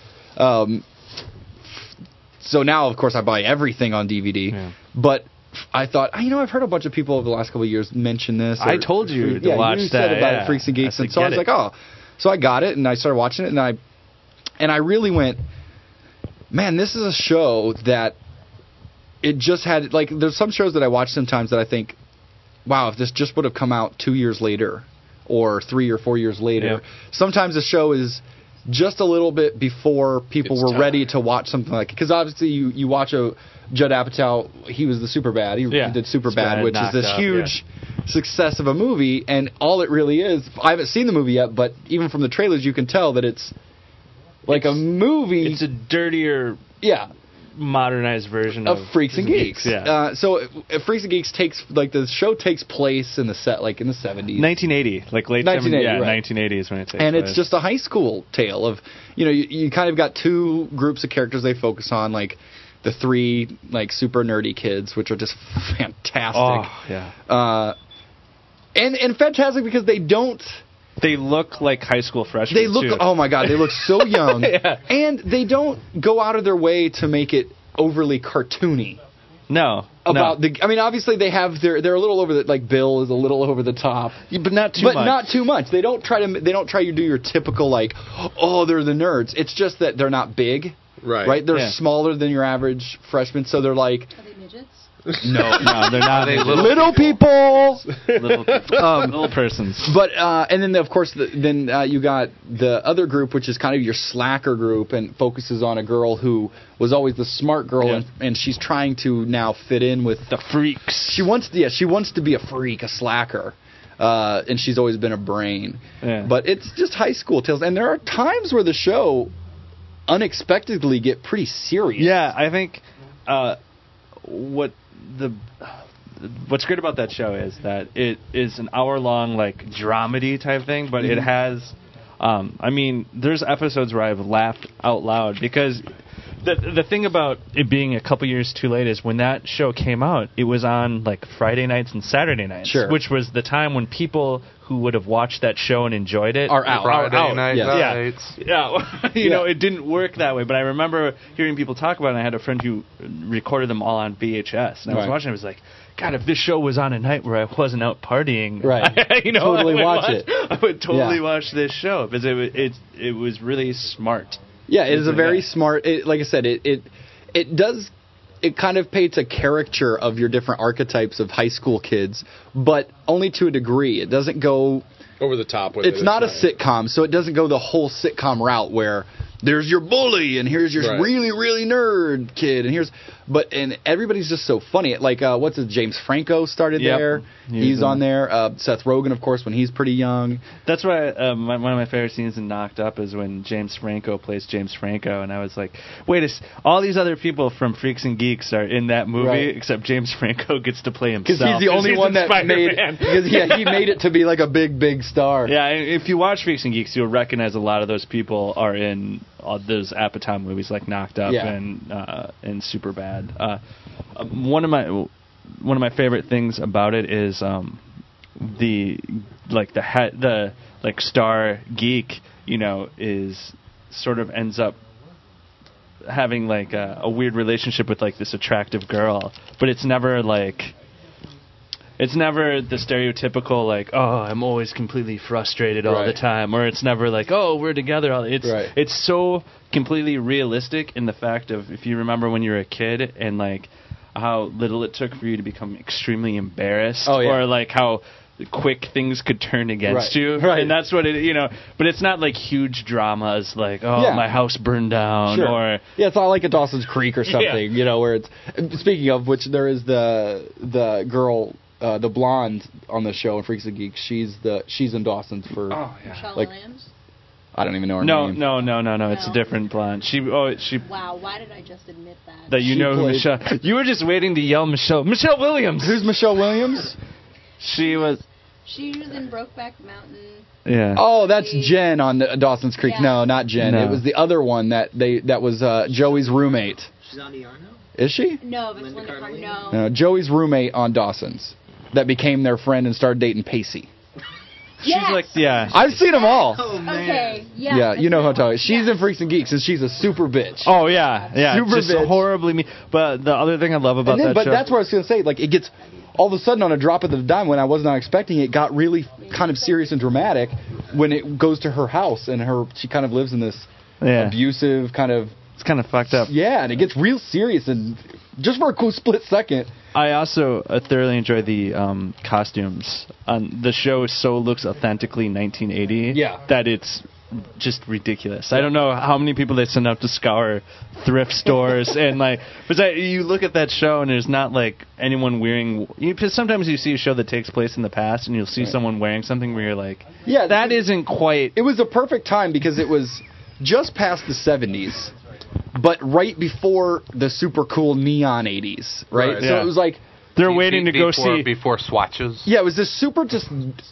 so now, of course, I buy everything on DVD.
Yeah.
But I thought, I've heard a bunch of people over the last couple of years mention this.
I told you to watch
you
that.
said about
yeah.
it, Freaks and Geeks,
I
and so I was like, oh. So I got it, and I started watching it, and I really went, man, this is a show that it just had, like, there's some shows that I watch sometimes that I think, wow, if this just would have come out 2 years later or 3 or 4 years later.
Yeah.
Sometimes the show is just a little bit before people
It's
were
time.
ready to watch something like it. Because obviously you watch a Judd Apatow, he was the Superbad. He did Superbad,
Superbad,
which is
knocked
this
up,
huge success of a movie, and all it really is, I haven't seen the movie yet, but even from the trailers you can tell that it's like a movie.
It's a dirtier, modernized version
of Freaks and Geeks.
Yeah.
So Freaks and Geeks takes, like, the show takes place in the 70s.
1980, like late
1980,
70s. Yeah,
right.
1980 is when it takes
And
place.
it's just a high school tale of, you kind of got two groups of characters they focus on, like the three, like, super nerdy kids, which are just fantastic.
Oh, yeah.
And fantastic because they don't...
They look like high school freshmen,
They look,
too.
oh my God, they look so young.
Yeah.
And they don't go out of their way to make it overly cartoony.
No.
about the. I mean, obviously they're a little over the, like Bill is a little over the top,
but not too
but
much.
not too much. They don't try to do your typical like, oh, they're the nerds. It's just that they're not big, right? They're smaller than your average freshman, so they're like.
Are they midgets?
No,
they're not.
Little people.
Little persons.
But and then of course you got the other group, which is kind of your slacker group, and focuses on a girl who was always the smart girl, and she's trying to now fit in with
the freaks.
She wants to be a freak, a slacker, and she's always been a brain.
Yeah.
But it's just high school tales, and there are times where the show unexpectedly get pretty serious.
Yeah, I think what's great about that show is that it is an hour-long, like, dramedy type thing, but it has, I mean, there's episodes where I've laughed out loud, because the thing about it being a couple years too late is when that show came out, it was on, like, Friday nights and Saturday nights, which was the time when people who would have watched that show and enjoyed it
are out.
Friday night
nights. You know, it didn't work that way, but I remember hearing people talk about it, and I had a friend who recorded them all on VHS, and I was watching it, I was like, God, if this show was on a night where I wasn't out partying, I would totally watch this show, because it was really smart.
Yeah, it is a very smart. Like I said, it does. It kind of paints a caricature of your different archetypes of high school kids, but only to a degree. It doesn't go
over the top with it.
It's not a sitcom, so it doesn't go the whole sitcom route where there's your bully and here's your really, really nerd kid and everybody's just so funny. Like what's his James Franco started there. He's on there. Seth Rogen, of course, when he's pretty young.
That's why one of my favorite scenes in Knocked Up is when James Franco plays James Franco, and I was like, wait, all these other people from Freaks and Geeks are in that movie, except James Franco gets to play himself.
Because he's the only one that he made it to be like a big star.
Yeah, if you watch Freaks and Geeks, you'll recognize a lot of those people are in all those Apatow movies like Knocked Up and Superbad. One of my favorite things about it is the star geek, you know, is sort of ends up having like a weird relationship with like this attractive girl, but it's never the stereotypical like, oh, I'm always completely frustrated all the time, or it's never like, oh, we're together. It's so completely realistic in the fact of, if you remember when you were a kid and like how little it took for you to become extremely embarrassed, or like how quick things could turn against you, and that's what it, you know. But it's not like huge dramas like, oh, my house burned down, or
it's not like a Dawson's Creek or something, you know, where it's. Speaking of which, there is the girl. The blonde on the show in Freaks and Geeks, she's in Dawson's for
Michelle Williams.
I don't even know her name.
No, it's a different blonde. She.
Wow, why did I just admit that?
That you know who Michelle. You were just waiting to yell Michelle Williams.
Who's Michelle Williams?
She was in Brokeback Mountain.
Yeah.
Oh, that's Jen on Dawson's Creek. Yeah. No, not Jen. No. It was the other one that was Joey's roommate.
She's on ER now?
Is she?
No, it's Linda Cardellini.
No, Joey's roommate on Dawson's. That became their friend and started dating Pacey.
She's like,
I've seen them all.
Oh, man. Okay,
yeah, you know who I'm talking about. She's in Freaks and Geeks, and she's a super bitch.
Oh, yeah,
super
just
bitch.
Horribly mean. But the other thing I love about that show...
But that's what I was going to say. Like, it gets... All of a sudden, on a drop of the dime, when I was not expecting it, got really kind of serious and dramatic when it goes to her house, and she kind of lives in this abusive kind of...
It's kind of fucked up.
Yeah, and it gets real serious, and just for a cool split second...
I also thoroughly enjoy the costumes. The show looks authentically 1980 that it's just ridiculous. I don't know how many people they send out to scour thrift stores and like. But you look at that show and there's not like anyone wearing. Because sometimes you see a show that takes place in the past and you'll see someone wearing something where you're like, that isn't quite.
It was a perfect time because it was just past the 70s. But right before the super cool neon 80s, right? So it was like...
They're waiting to go see...
Before swatches.
Yeah, it was this super just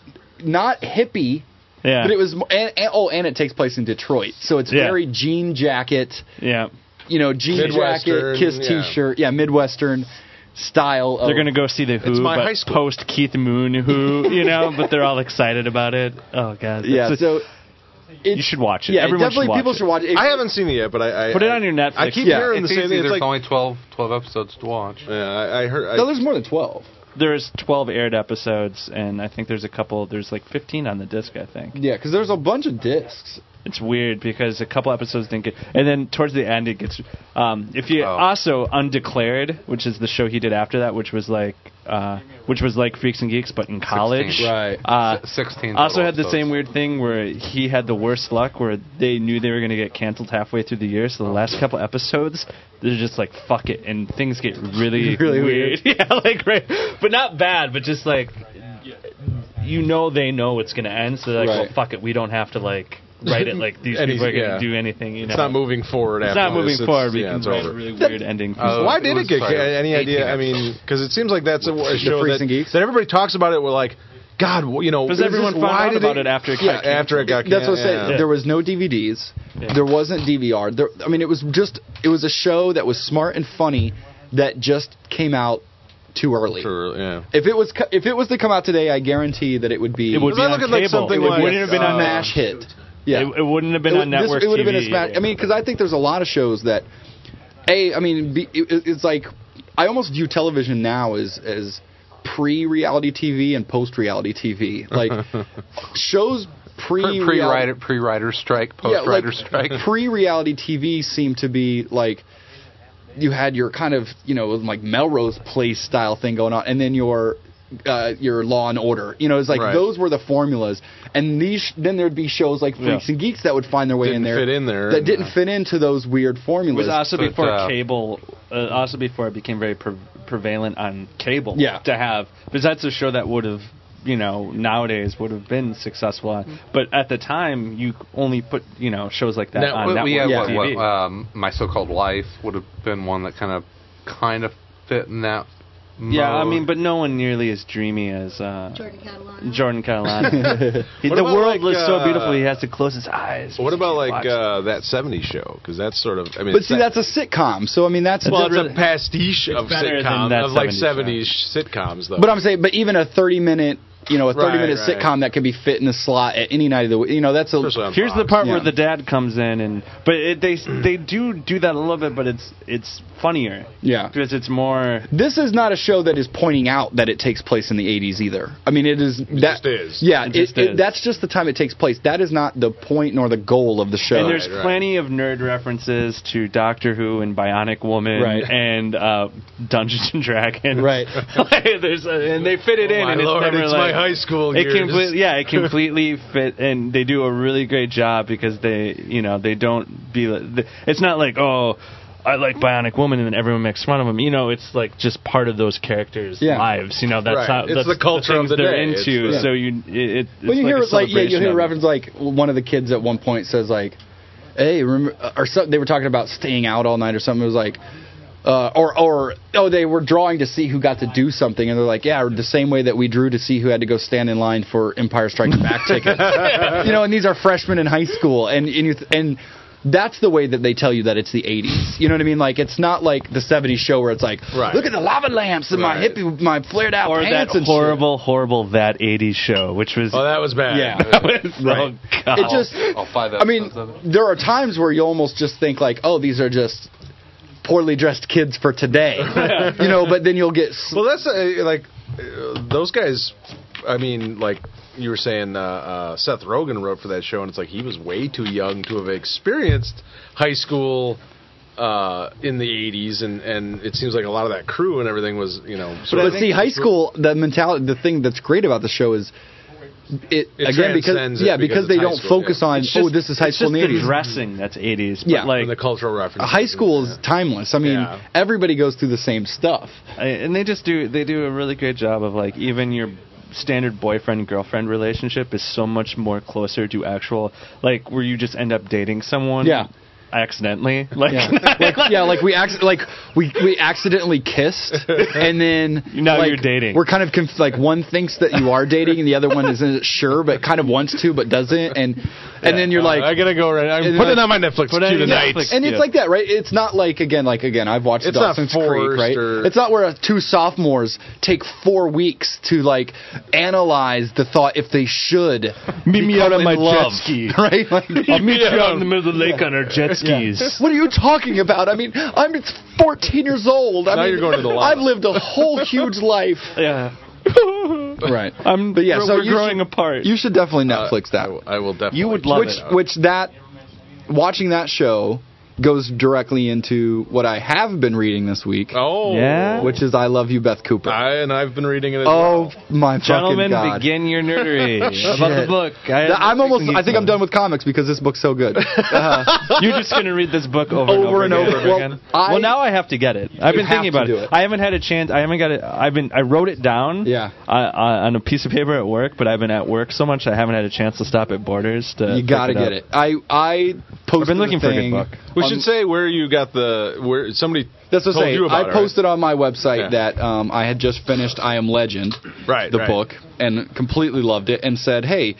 not hippie, but it was... And it takes place in Detroit. So it's very jean jacket, you know, jean jacket, Kiss T-shirt, Midwestern style.
They're going to go see the Who, but post Keith Moon Who, you know, but they're all excited about it. Oh, God. You should watch it.
Yeah,
Everyone
definitely
should watch
people
it.
should watch it.
I haven't seen it yet, but I
Put it on your Netflix.
I keep
Yeah.
hearing
It's
the same
easy.
thing. It's
There's
like,
only 12 episodes to watch.
yeah, I heard.
No, there's more than 12.
There's 12 aired episodes, and I think there's a couple. There's like 15 on the disc, I think.
Yeah, because there's a bunch of discs.
It's weird because a couple episodes didn't get, and then towards the end it gets. If you also Undeclared, which is the show he did after that, which was like Freaks and Geeks, but in college.
16.
Right.
16.
Also
total
had the
episodes.
same weird thing where he had the worst luck, where they knew they were going to get canceled halfway through the year. So the last couple episodes, they're just like fuck it, and things get really
Really
weird. Yeah, like right, but not bad, but just like they know it's going to end, so they're like,
Right.
well, fuck it, we don't have to like write it like these people are going to do anything. You know,
it's not moving forward.
It's
after
not moving
this.
forward. We
Yeah,
can
it's
write
over.
a really weird ending.
Why
It
did
was
it get
like
any
18
idea? I mean, because it seems like that's a show
Freaks
that,
and Geeks?
that everybody talks about it. We're like, God,
Because everyone found out about it after it got
after it got
That's what I said.
yeah.
There was no DVDs.
Yeah.
There wasn't DVR. It was a show that was smart and funny that just came out too early.
Sure, yeah.
If it was to come out today, I guarantee that it would be.
It would be
I
on
look at, like,
cable.
something
It
like,
wouldn't have been on
smash hit. Yeah.
It wouldn't have been on network
It would have been a
TV.
smash. I mean, because I think there's a lot of shows that, it's like I almost view television now as pre-reality TV and post-reality TV. Like shows
Pre-writer strike, post-writer strike.
Pre-reality TV seemed to be like you had your kind of like Melrose Place style thing going on, and then your Law and Order. It's like
Right.
those were the formulas, and then there'd be shows like Freaks and Geeks that would find their way
Didn't
in there.
fit in there.
That didn't fit into those weird
It
formulas.
was also
But,
before cable. Also before it became very prevalent on cable.
Yeah.
To have, because that's a show that would have, nowadays would have been successful on. But at the time, you only put, shows like that on network TV.
My So-Called Life would have been one that kind of fit in that
Yeah, I
mode.
mean, but no one nearly as dreamy as
Jordan Catalano.
Jordan Catalano. The
What about,
world
like,
was so beautiful, he has to close his eyes.
What about like
Watch.
that '70s show? Because that's sort of. I mean,
but see, that's a sitcom, so I mean that's
well,
really,
it's a pastiche of
better than
sitcom
that
of like
70s
'70s sitcoms, though.
But I'm saying, but even a 30-minute, a 30-minute
right.
sitcom that can be fit in the slot at any night of the week. That's a.
Especially on
Here's the
Fox.
part
Yeah.
where the dad comes in, they do that a little bit, but it's funnier.
Yeah.
Because it's more.
This is not a show that is pointing out that it takes place in the 80s either. I mean, it is.
just is.
Yeah,
It just is.
that's just the time it takes place. That is not the point nor the goal of the show.
And there's
Right.
plenty of nerd references to Doctor Who and Bionic Woman
Right.
and Dungeons and Dragons.
Right.
And they fit it in,
My
and
Lord,
it's never
it's
like
my high school
It
years.
it completely fit, and they do a really great job because they don't it's not like, oh, I like Bionic Woman, and then everyone makes fun of them. It's like just part of those characters' lives. That's
Right.
not.
It's
that's
the culture of
things
the
they're
day.
into.
It's-
So
when
it's
you
like
hear
a
it, like, you
celebration
hear
of it.
reference like one of the kids at one point says like, "Hey, remember?" Or something. They were talking about staying out all night or something. It was like. They were drawing to see who got to do something, and they're like, yeah, the same way that we drew to see who had to go stand in line for Empire Strikes Back tickets. And these are freshmen in high school, and that's the way that they tell you that it's the 80s. You know what I mean? Like, it's not like the 70s show where it's like,
Right.
look at the lava lamps and
Right.
my flared out
Or
pants
that
and shit.
horrible That 80s show, which was
Oh, that was bad.
Yeah.
right.
It just,
All 5
I mean,
episodes of it.
there are times where you almost just think like, oh, these are just poorly dressed kids for today. But then you'll get
Well, that's those guys. I mean, like you were saying, Seth Rogen wrote for that show, and it's like he was way too young to have experienced high school in the '80s, and it seems like a lot of that crew and everything was, sort of
But see, high school, the mentality, the thing that's great about the show is it again
transcends
because
it because
because they
it's high
don't
school,
focus
yeah.
on
It's just-
this is high
it's
school in
just
the
the
80s.
dressing that's 80s.
Yeah.
But like
and the cultural references.
High school is timeless. I mean,
Yeah.
everybody goes through the same stuff.
and they do a really great job of like even your standard boyfriend girlfriend relationship is so much more closer to actual like where you just end up dating someone.
Yeah.
accidentally. Like,
like we accidentally kissed, and then
now
like,
you're dating.
We're kind of like one thinks that you are dating, and the other one isn't sure, but kind of wants to, but doesn't, and then you're like,
I gotta go right. I'm putting on my Netflix queue tonight.
And it's like that, right? It's not like again, I've watched
It's
Dawson's
not
Creek, right?
forced
It's not where two sophomores take 4 weeks to like analyze the thought if they should
meet me out on my
love,
jet ski,
right? Like,
I'll meet you out in the middle of the lake on our jet skis.
What are you talking about? I mean, I'm 14 years old. I
Now
mean,
you're going to the lava.
I've lived a whole huge life.
Yeah.
Right.
But yeah, so we're growing apart.
You should definitely Netflix that.
I will definitely.
You would love it.
Watching that show goes directly into what I have been reading this week.
Oh.
Yeah?
Which is I Love You, Beth Cooper.
I've been reading it as
oh,
well.
my fucking
Gentlemen,
God.
begin your nerdery about the book.
I think I'm done with comics because this book's so good.
You're just going to read this book over and over again.
Well,
now I have to get it. I've been thinking about it. I haven't had a chance. I haven't got it. I wrote it down on a piece of paper at work, but I've been at work so much I haven't had a chance to stop at Borders to
You got to get it. I posted
I've been looking for a good book.
We should say where you got where somebody
That's what
told
I'm
you
saying.
about
I posted on my website that I had just finished I Am Legend, the book, and completely loved it, and said, hey,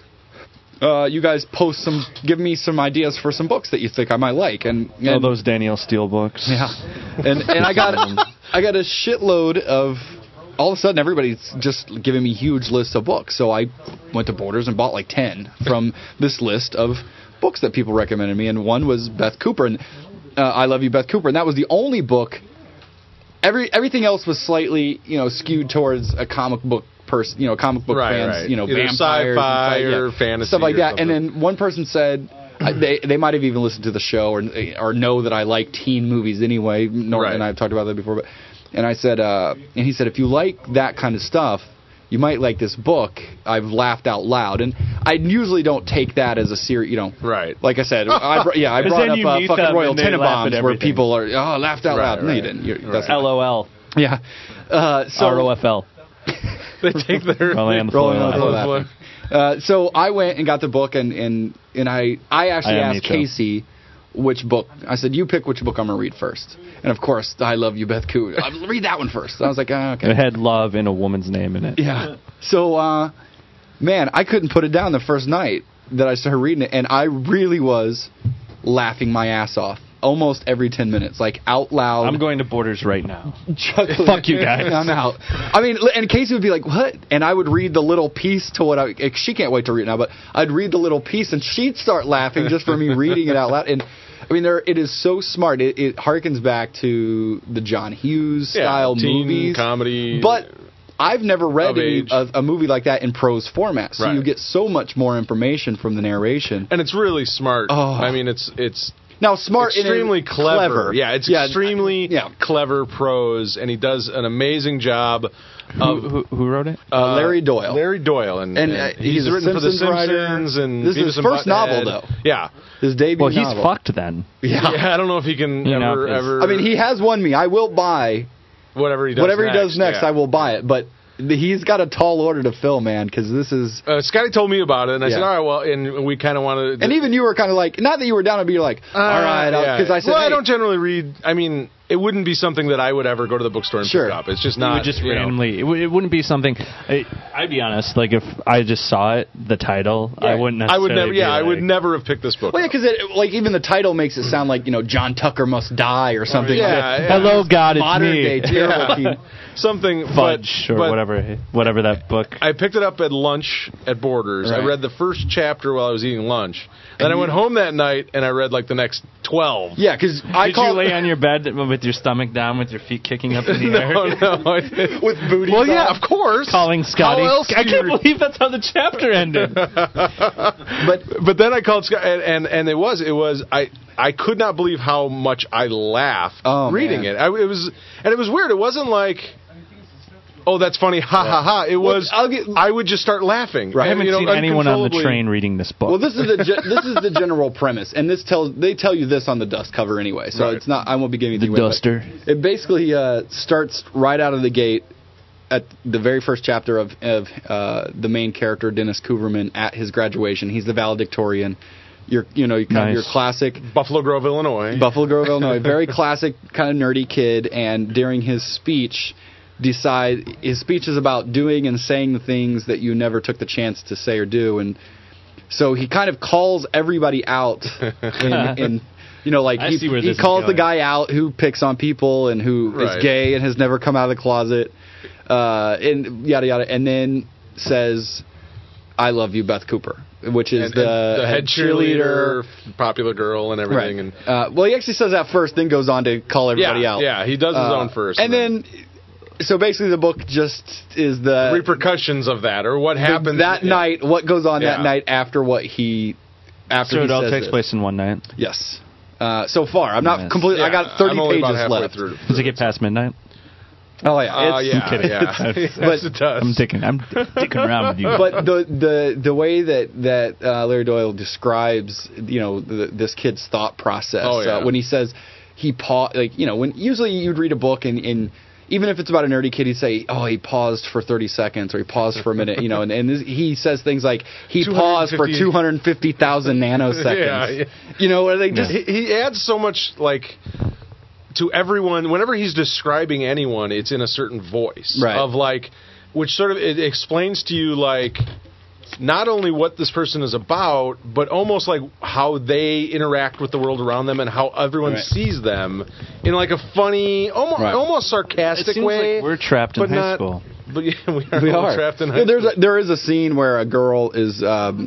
you guys give me some ideas for some books that you think I might like. And
those Danielle Steele books.
Yeah. And I got a shitload of, all of a sudden everybody's just giving me huge lists of books. So I went to Borders and bought like 10 from this list of books that people recommended me, and one was Beth Cooper, and I Love You, Beth Cooper, and that was the only book. Everything else was slightly, skewed towards a comic book person, comic book fans,
Either
vampires,
sci-fi or fantasy,
stuff like that.
Something.
And then one person said they might have even listened to the show or know that I like teen movies anyway. Norton and I have talked about that before, and I said, and he said, if you like that kind of stuff, you might like this book. I've laughed out loud, and I usually don't take that as a serious,
Right.
Like I said, I brought up fucking Royal Tenenbaums where people are laughed out loud. No, you didn't. That's
LOL.
Yeah.
ROFL.
They take their
so I went and got the book, and I actually asked Casey which book. I said, you pick which book I'm going to read first. And of course, I Love You, Beth Cooper. I'll read that one first. I was like, okay.
It had love and a woman's name in it.
Yeah. So, man, I couldn't put it down the first night that I started reading it, and I really was laughing my ass off almost every 10 minutes, like out loud.
I'm going to Borders right now.
Fuck you guys. I'm out. I mean, and Casey would be like, what? And I would read the little piece to what she can't wait to read it now, but I'd read the little piece, and she'd start laughing just for me reading it out loud. And I mean, it is so smart. It harkens back to the John Hughes style
teen
movies,
comedy.
But I've never read a movie like that in prose format, so you get so much more information from the narration,
and it's really smart.
Oh.
I mean, it's
now smart,
extremely clever. Yeah, it's extremely clever prose, and he does an amazing job.
Who wrote it?
Larry Doyle.
Larry Doyle, and he's written for the Simpsons, and
this is his first novel, though.
Yeah,
his debut.
Well, he's
novel.
fucked then.
Yeah, I don't know if he can ever.
I mean, he has won me. I will buy
whatever he does.
Whatever he does next, I will buy it. But he's got a tall order to fill, man, because this is...
Scotty told me about it, and I said, all right, well, and we kind of wanted...
And even you were kind of like, not that you were down, but you're like, all right, because I said,
I don't generally read, I mean... It wouldn't be something that I would ever go to the bookstore and pick up. It's just not...
You would just randomly... It wouldn't be something... I'd be honest, like, if I just saw it, the title, I wouldn't necessarily...
I would never have picked this book.
Well, yeah, because even the title makes it sound like, John Tucker Must Die or something.
Hello, God, it's
modern
me.
Day terrible
something...
Fudge or whatever that book...
I picked it up at lunch at Borders. Right. I read the first chapter while I was eting lunch. Then I went home that night, and I read, like, the next 12.
Yeah, because
Did you lay on your bed with your stomach down with your feet kicking up in the air?
No, I didn't.
With booty.
Well, yeah, of course.
Calling Scotty. I can't believe that's how the chapter ended.
But then I called Scotty, and it was I could not believe how much I laughed reading it. It was weird. It wasn't like... Oh, that's funny! Ha ha ha! It was. I would just start laughing.
Right. I haven't seen anyone on the train reading this book.
Well, this is the general premise, and they tell you this on the dust cover anyway. So it's not. I won't be giving you
the duster.
It basically starts right out of the gate at the very first chapter of the main character Dennis Cooverman at his graduation. He's the valedictorian. your classic
Buffalo Grove, Illinois.
Very classic kind of nerdy kid. And during his speech, his speech is about doing and saying the things that you never took the chance to say or do, and so he kind of calls everybody out in he calls the guy out who picks on people and who is gay and has never come out of the closet, and yada yada, and then says, "I love you, Beth Cooper," which is the
head cheerleader, popular girl, and everything.
Right.
And
well, he actually says that first, then goes on to call everybody out.
Yeah, he does his own first,
and then. So basically, the book just is the
repercussions of that, or what happened
that night. What goes on that night after what he after.
So
he
it all
says
takes
this.
place in one night.
Yes. So far, I'm not completely.
Yeah,
I got 30
I'm only
pages
about halfway
left.
through.
Does it get past midnight?
Oh yeah,
I'm kidding.
Yes,
it does.
I'm dicking around with you.
But the way that Larry Doyle describes this kid's thought process when he says he when usually you'd read a book and even if it's about a nerdy kid, he'd say, "Oh, he paused for 30 seconds," or "He paused for a minute," he says things like, "He paused for 250,000 nanoseconds." Where they just
he adds so much to everyone. Whenever he's describing anyone, it's in a certain voice of which sort of it explains to you not only what this person is about, but almost how they interact with the world around them and how everyone sees them in a funny, almost sarcastic way.
Like we're trapped in high school.
But we are trapped in high school.
There is a scene where a girl is.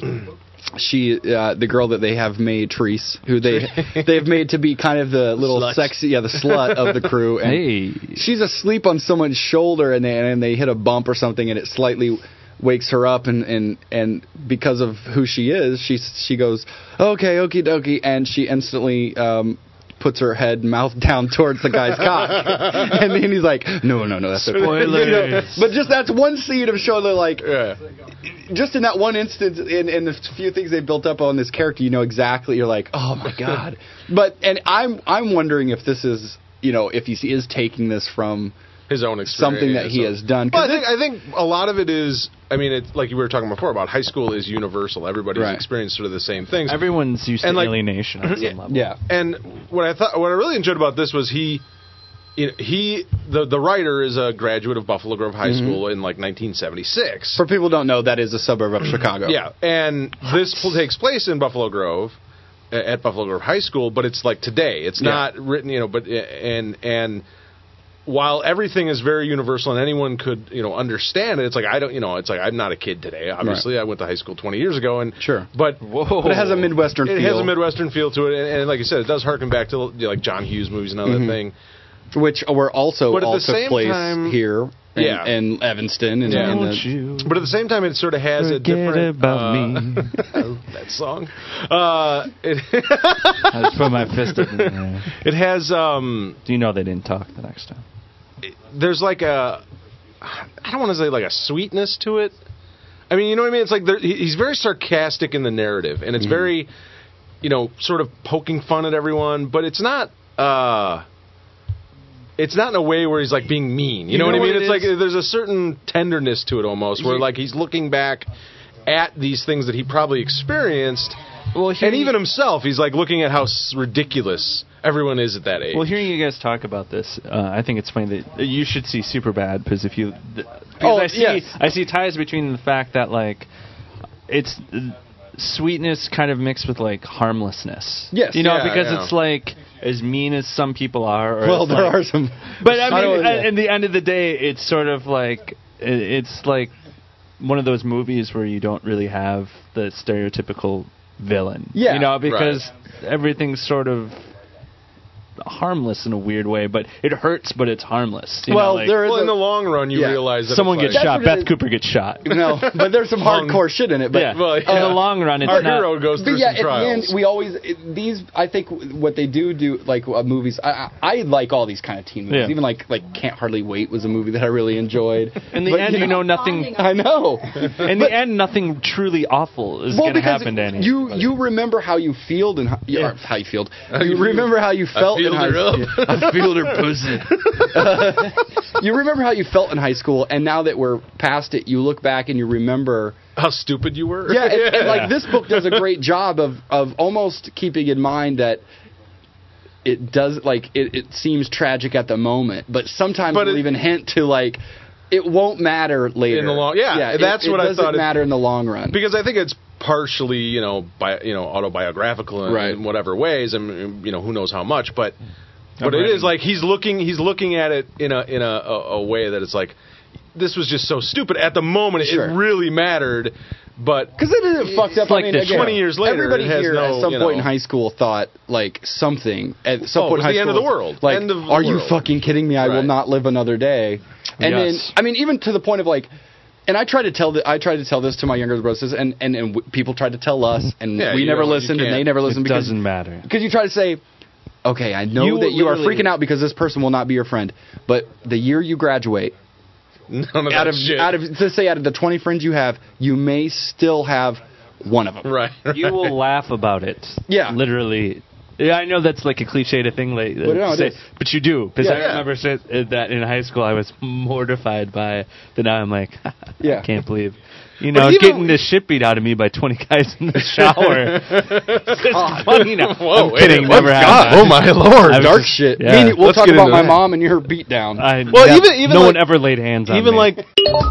The girl that they have made, Therese, who they've made to be kind of the little sexy, the slut of the crew, and she's asleep on someone's shoulder, and they hit a bump or something, and it slightly wakes her up, and because of who she is, she goes, "Okay, okie dokie," and she instantly puts her head and mouth down towards the guy's cock, and then he's like, "No, that's okay."
Spoilers.
But just that's one scene of showing just in that one instance, in the few things they built up on this character, exactly. You're like, "Oh my god!" And I'm wondering if this is if he is taking this from
his own experience,
something that he has done.
Well, I think a lot of it is. I mean, it's like we were talking before about high school is universal. Everybody's experienced sort of the same things.
Everyone's used to alienation on some level.
Yeah.
And what I really enjoyed about this was the writer is a graduate of Buffalo Grove High School in 1976.
For people who don't know, that is a suburb of Chicago.
Yeah, and this takes place in Buffalo Grove at Buffalo Grove High School, but it's today. It's not written, but and while everything is very universal and anyone could, understand it, it's I'm not a kid today. Obviously, I went to high school 20 years ago, and but
it has a Midwestern feel.
It has a Midwestern feel to it, and like you said, it does harken back to John Hughes movies and all that thing,
which were also
but at
all
the same
took place
time,
here. And Evanston,
but at the same time, it sort of has a different
about me.
that song.
I just put my fist up in the air.
It has.
Do you know they didn't talk the next time?
There's I don't want to say a sweetness to it. I mean, you know what I mean? It's he's very sarcastic in the narrative, and it's very, sort of poking fun at everyone, but it's not. It's not in a way where he's being mean. You know what I mean? It's there's a certain tenderness to it almost, where he's looking back at these things that he probably experienced. Well, and even himself, he's looking at how ridiculous everyone is at that age.
Well, hearing you guys talk about this, I think it's funny that you should see Superbad because I see ties between the fact that it's sweetness kind of mixed with harmlessness.
Yes,
because it's as mean as some people are. Or
there are some.
But I mean, at the end of the day, it's sort of it's one of those movies where you don't really have the stereotypical villain.
Yeah,
because everything's sort of harmless in a weird way, but it hurts, but it's harmless.
In the long run, you realize that
someone gets shot. Beth Cooper gets shot.
No, but there's some hardcore shit in it. But
in the long run, it's
our
not.
Hero goes through some trials.
At the end, we always I think what they do movies. I like all these kind of teen movies. Even like Can't Hardly Wait was a movie that I really enjoyed.
In the end, nothing.
I know.
In the end, nothing truly awful is going to happen to anyone.
You remember how you feel and how you feel. You remember how you felt. I feel her pussy. You remember how you felt in high school, and now that we're past it, you look back and you remember
how stupid you were.
Yeah, and like this book does a great job of almost keeping in mind that it does, like, it seems tragic at the moment, but sometimes it'll even hint to, like, it won't matter later.
In the long, that's what I thought.
It doesn't matter in the long run.
Because I think it's partially, autobiographical in whatever ways, and who knows how much, but it is like he's looking at it in a way that it's like, this was just so stupid at the moment. It really mattered. But
because it isn't fucked up.
Like 20 years later,
everybody here at some point in high school thought like something at some point in high school.
The end of the world.
Like, are you
world.
fucking kidding me? I will not live another day. And then, I mean, even to the point of like, and I tried to tell this to my younger brothers, and people tried to tell us, and we never listened, and they never listened.
It doesn't matter
because you try to say, okay, I know that you are freaking out because this person will not be your friend, but the year you graduate.
None of
out
that
of let's say out of the 20 friends you have, you may still have one of them.
Right.
You will laugh about it.
Yeah.
Literally. Yeah, I know that's like a cliched thing to say, but you do. Because I remember that in high school I was mortified by it. Then now I'm like, I can't believe. Getting the shit beat out of me by 20 guys in the shower. It's funny now.
Whoa,
I'm kidding. Never happened.
Oh my lord.
Dark shit.
Yeah.
We'll talk about my mom and your beat down.
Even no one ever laid hands on me.
Even like...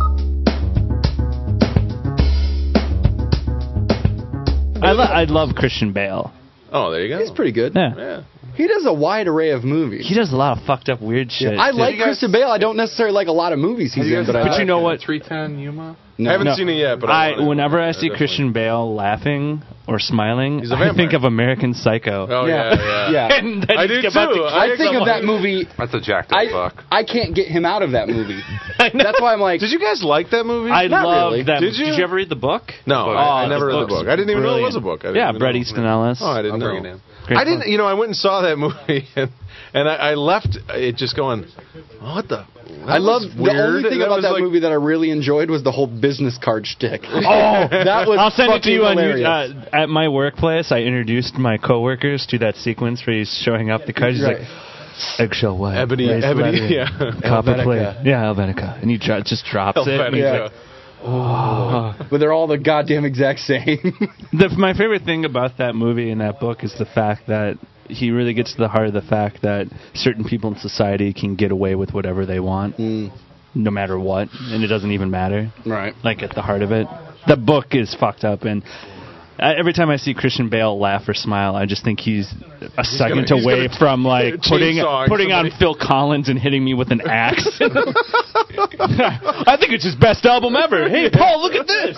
I love Christian Bale.
Oh, there you go.
He's pretty good.
Yeah.
He does a wide array of movies.
He does a lot of fucked up weird shit.
I like Christian Bale. I don't necessarily like a lot of movies he's in, but
you know what?
310 Yuma?
No. I haven't seen it yet, but
whenever I see Christian Bale laughing or smiling, I think of American Psycho.
Oh yeah.
And
I do too.
I think of that movie.
That's a jacked up fuck.
I can't get him out of that movie. That's why I'm like.
Did you guys like that movie?
I love that.
Did you?
Did you ever read the book?
No, I never read the book. I didn't even know it was a book.
Bret Easton Ellis.
Oh, I didn't know. I didn't. I went and saw that movie, and I left it just going, what the?
I love the only thing about that movie that I really enjoyed was the whole business card shtick.
Oh,
that was.
I'll send it to you
hilarious.
at my workplace. I introduced my coworkers to that sequence where he's showing up the cards. He's like, eggshell white,
ebony,
copper plate, Helvetica, and he just drops it. And he's like,
but they're all the goddamn exact same.
My favorite thing about that movie and that book is the fact that he really gets to the heart of the fact that certain people in society can get away with whatever they want, no matter what, and it doesn't even matter.
Right.
Like, at the heart of it. The book is fucked up, and every time I see Christian Bale laugh or smile, I just think he's a second away from like putting on Phil Collins and hitting me with an axe. I think it's his best album ever. Hey, Paul, look at this.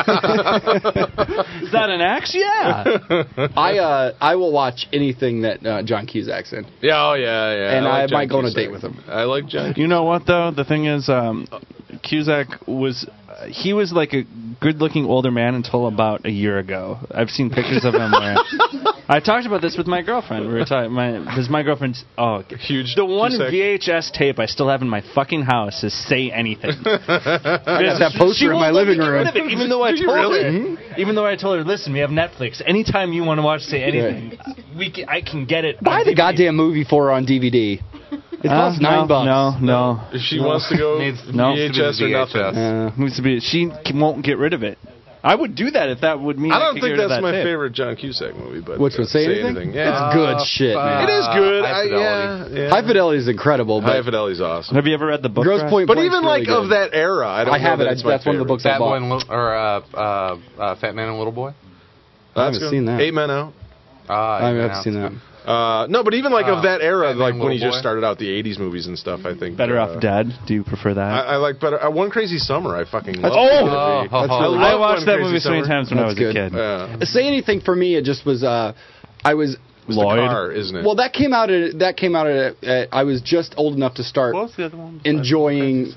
Is that an axe? Yeah.
I will watch anything that John Cusack's in.
Yeah, yeah.
And I might go on a
Cusack.
date with him.
I like John.
You know what though? The thing is, Cusack was. He was like a good-looking older man until about a year ago. I've seen pictures of him where I talked about this with my girlfriend. We were talking because my girlfriend's
huge.
The one
Cusack.
VHS tape I still have in my fucking house is "Say Anything."
I got that poster in my living room.
Even though I told her, listen, we have Netflix. Anytime you want to watch "Say Anything," I can get it.
Buy the goddamn movie for her on DVD. It costs $9.
No.
If she wants to go VHS or nothing.
Needs to be. She won't get rid of it. I would do that if that would mean.
I don't
could
think
get rid of
that's
that
my
tape.
favorite John Cusack movie, but
which would Say Anything?
Yeah,
it's good shit, man.
It is good.
High Fidelity.
Yeah.
High Fidelity is incredible.
High Fidelity's awesome.
Have you ever read the book?
Grosse Pointe
But
Blank's
even
really
like
good.
of that era, I
have it. That's one of the books I bought.
Fat Man and Little Boy.
I haven't seen that.
8 Men Out.
I haven't seen that.
No, but even like of that era,
Batman
like
and
when he
Little
just
Boy.
started out the '80s movies and stuff. I think
Better Off Dead. Do you prefer that?
I like Better. One Crazy Summer. I fucking love.
That's really
I watched that
One
movie
Crazy
so many
Summer.
times when I was
That's
a
good.
kid.
Yeah.
Say Anything for me, it just was. I was.
It's the car, isn't it?
Well, that came out. I was just old enough to start
What was the other one?
enjoying,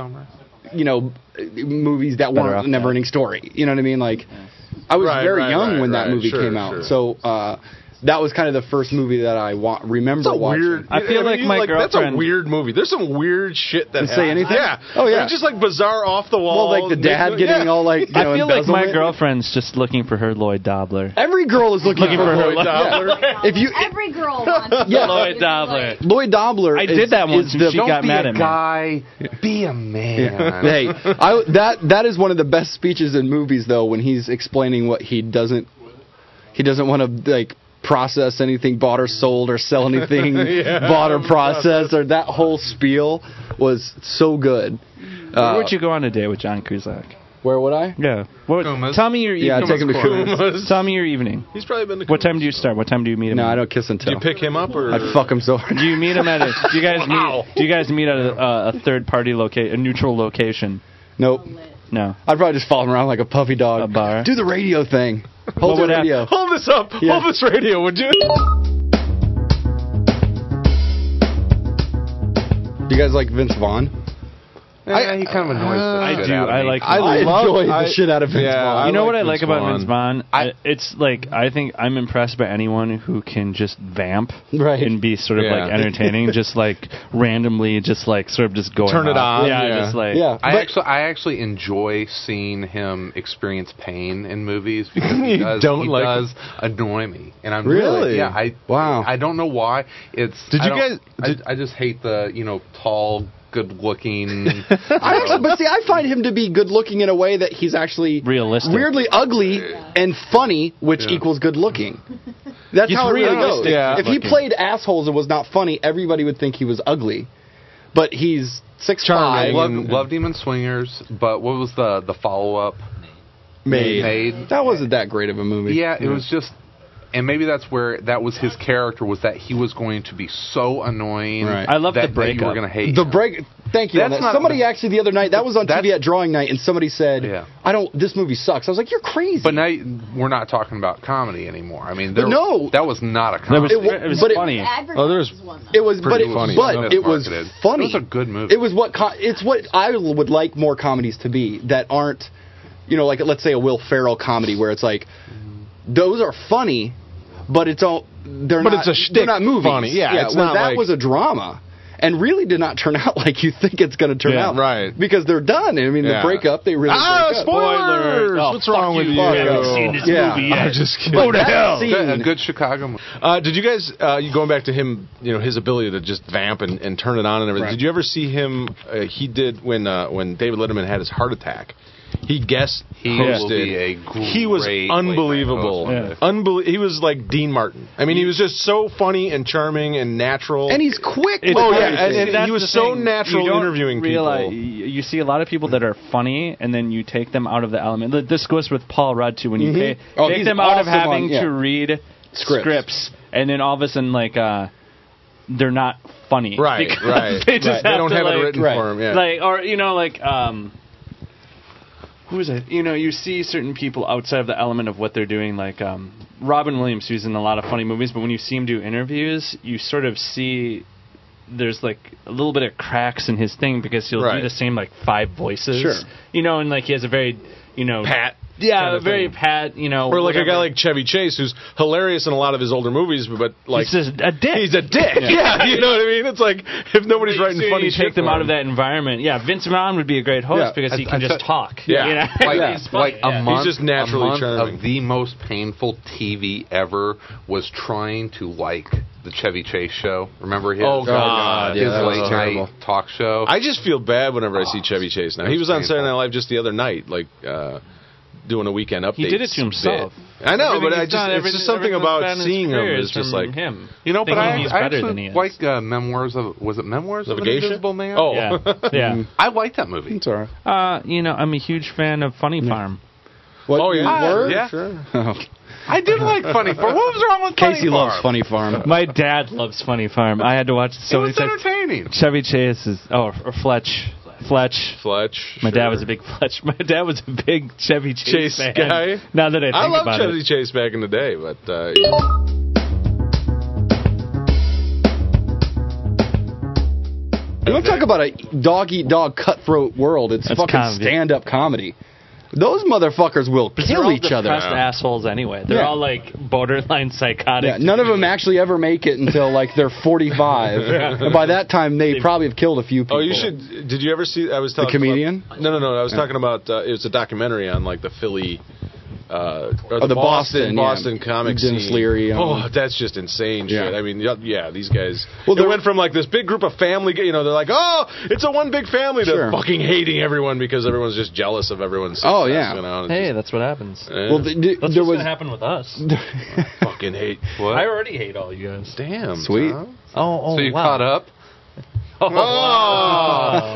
movies that
Better
weren't
Off
a never-ending story. You know what I mean? Like, I was
Right,
very
right,
young
right,
when that
right.
movie
Sure,
came out.
sure.
So that was kind of the first movie that I remember watching.
Weird.
I feel like my
that's a
girlfriend-
weird movie. There's some weird shit that
Say anything?
Yeah.
Oh, yeah.
It's just like bizarre off the wall.
Well, like the dad getting all like, you know,
I feel like my
embezzlement.
girlfriend's just looking for her Lloyd Dobler.
Every girl is looking for her
Lloyd Dobler.
Yeah. If you
Every girl wants
Yeah.
Lloyd Dobler.
Lloyd Dobler,
I did that once and she
Don't
got
be
mad
a
at me.
guy. Be a man.
Hey, that is one of the best speeches in movies, though, when he's explaining what he doesn't want to like process anything bought or sold or sell anything bought or processed, or that whole spiel was so good.
Where would you go on a date with John Cusack?
Where would I?
Yeah.
Kuma's.
Tell me your evening.
Yeah, take him to
Kuma's.
Tell me your evening.
He's probably been to
What time do you start? What time do you meet him?
No,
at?
I don't kiss and
Do
tell.
you pick him up or?
I'd fuck him so hard.
Do you meet him at a? Do you guys meet? Do you guys meet at a third party a neutral location?
Nope.
No.
I'd probably just follow him around like a puppy dog.
A bar?
Do the radio thing. Hold
What
the
would
radio.
Hold this up.
Yeah.
Hold this radio, would you?
Do you guys like Vince Vaughn?
He kind of annoys the
I
shit
do.
out of
I
me.
like.
I enjoy the shit out of Vince Vaughn.
You know what I
Vince
like about
Vaughn.
Vince Vaughn?
I-
It's like I think I'm impressed by anyone who can just vamp
Right.
and be sort of
Yeah.
like entertaining, just like randomly, just like sort of just going
Turn it
off.
on,
Yeah,
yeah.
just like
Yeah.
I actually enjoy seeing him experience pain in movies because he
You
does,
don't
he
like
does annoy me, and I'm
Really?
yeah.
Wow.
I don't know why.
Did you guys-
I just hate the tall, good-looking.
But see, I find him to be good looking in a way that he's actually
Realistic.
weirdly ugly and funny, which equals good looking. That's
He's
how it really goes.
realistic.
Yeah.
If he played assholes and was not funny, everybody would think he was ugly. But he's 6'5".
Charming.
Loved him in Swingers, but what was the follow-up?
Made. That wasn't that great of a movie.
Yeah, it was just, and maybe that's where that was his character, was that he was going to be so annoying.
Right.
I love
that,
the
that
breakup.
you were going to hate
The
him.
break. Thank you. on
That's
that.
not-
Somebody actually the other night, that was on
That's-
TV at drawing night, and somebody said,
Yeah.
This movie sucks. I was like, you're crazy.
But now we're not talking about comedy anymore. I mean,
no.
that was not a
That
comedy.
was,
It
it was
but it-
funny.
Oh, there's-
It was, but
Pretty
it,
funny.
but it was
Marketed.
funny.
It was a good movie.
It was it's what I would like more comedies to be that aren't, like let's say a Will Ferrell comedy where it's like those are funny, but it's all they're
But
not.
it's a shtick
they're not movies.
funny. Yeah, it's
well,
not
that
like-
was a drama. And really did not turn out like you think it's going to turn
Yeah,
out.
right.
Because they're done. I mean,
Yeah.
the breakup, they really break up.
spoilers!
Oh,
What's wrong with you?
You haven't seen
this
Yeah.
movie yet.
I'm just kidding.
But that scene-
a good Chicago movie.
Did you guys, you going back to him, his ability to just vamp and turn it on and everything?
Right.
Did you ever see him? He did when David Letterman had his heart attack. He guest
He will
hosted.
be a
He was
great
unbelievable.
late night host.
He was like Dean Martin. I mean, he was just so funny and charming and natural.
And he's quick.
It's-
with
Oh, yeah,
everything.
and
that's
he was
the
so
thing.
natural
You don't
interviewing
realize,
people.
You see a lot of people that are funny, and then you take them out of the element. This goes with Paul Rudd too. When you take
he's
them out of
awesome
having
on- yeah.
to read
Scripts.
and then all of a sudden they're not funny.
Right,
because
right.
They just
Right. They don't
to,
have it
like,
written
right.
for him. Yeah.
who is it? You see certain people outside of the element of what they're doing, like Robin Williams, who's in a lot of funny movies, but when you see him do interviews, you sort of see there's like a little bit of cracks in his thing because he'll
Right.
do the same like 5 voices.
Sure.
And like he has a very,
Pat.
Yeah,
kind of
very
thing.
pat,
Or like a guy like Chevy Chase, who's hilarious in a lot of his older movies, but like
he's just a dick.
he's a dick. Yeah, you know what I mean? It's like if nobody's writing
So
funny
you
shit
take them
for
out
him.
of that environment. Yeah, Vince Vaughn would be a great host
Yeah.
because he can
I
just
t-
talk.
Yeah.
He's funny.
Like a month,
just naturally
a month
charming.
of the most painful TV ever was trying to like the Chevy Chase show. Remember his?
Oh, God.
his
Yeah, that was
late
terrible.
night talk show.
I just feel bad whenever I see Chevy Chase now. He was on
painful.
Saturday Night Live just the other night, like doing a weekend update.
He did it to himself.
I know,
Everything
but
he's done,
it's just something
everything
about
that's been in his
seeing him
career
is just
from
like
him.
but
thinking
I
he's better
actually
than he is.
like Memoirs of Memoirs of an
Litigation?
Invisible Man.
Oh,
Yeah.
I like that movie.
It's all right.
I'm a huge fan of Funny Farm.
What,
Oh, yeah.
you were?
Yeah.
Sure.
I did like Funny Farm. What was wrong with Funny
Casey
Farm?
loves Funny Farm.
My dad loves Funny Farm. I had to watch it
It
so many
was
times.
entertaining.
Chevy Chase is or Fletch.
Fletch.
My dad
sure.
was a big Fletch. My dad was a big Chevy Chase,
Chase
fan.
guy.
Now that I think
I loved
about
Chevy
it,
Chase back in the day, but
You want to talk about a dog-eat-dog cutthroat world? It's
That's
fucking
comedy.
stand-up comedy. Those motherfuckers will
They're
kill
all
each other.
depressed assholes anyway. They're
Yeah.
all like borderline psychotic.
Yeah, none of them actually ever make it until like they're 45, and by that time they probably have killed a few people.
Oh, you should. Did you ever see? I was talking
Comedian?
About, no. I was talking about. It was a documentary on like the Philly. Or
the Boston
comic
Dennis
scene.
Leary,
Oh, that's just insane
Yeah.
shit. I mean, yeah, these guys.
Well,
Well,
they're-
it went from like this big group of family. They're like, oh, it's a one big family. To
Sure.
fucking hating everyone because everyone's just jealous of everyone's.
Oh,
success,
yeah.
You know? It's
Hey,
just,
that's what happens.
Well,
That's
there
what's
was
going to happen with us.
fucking hate.
What?
I already hate all you guys.
Damn.
Sweet.
Tom.
Oh,
So you
wow.
caught up?
Oh.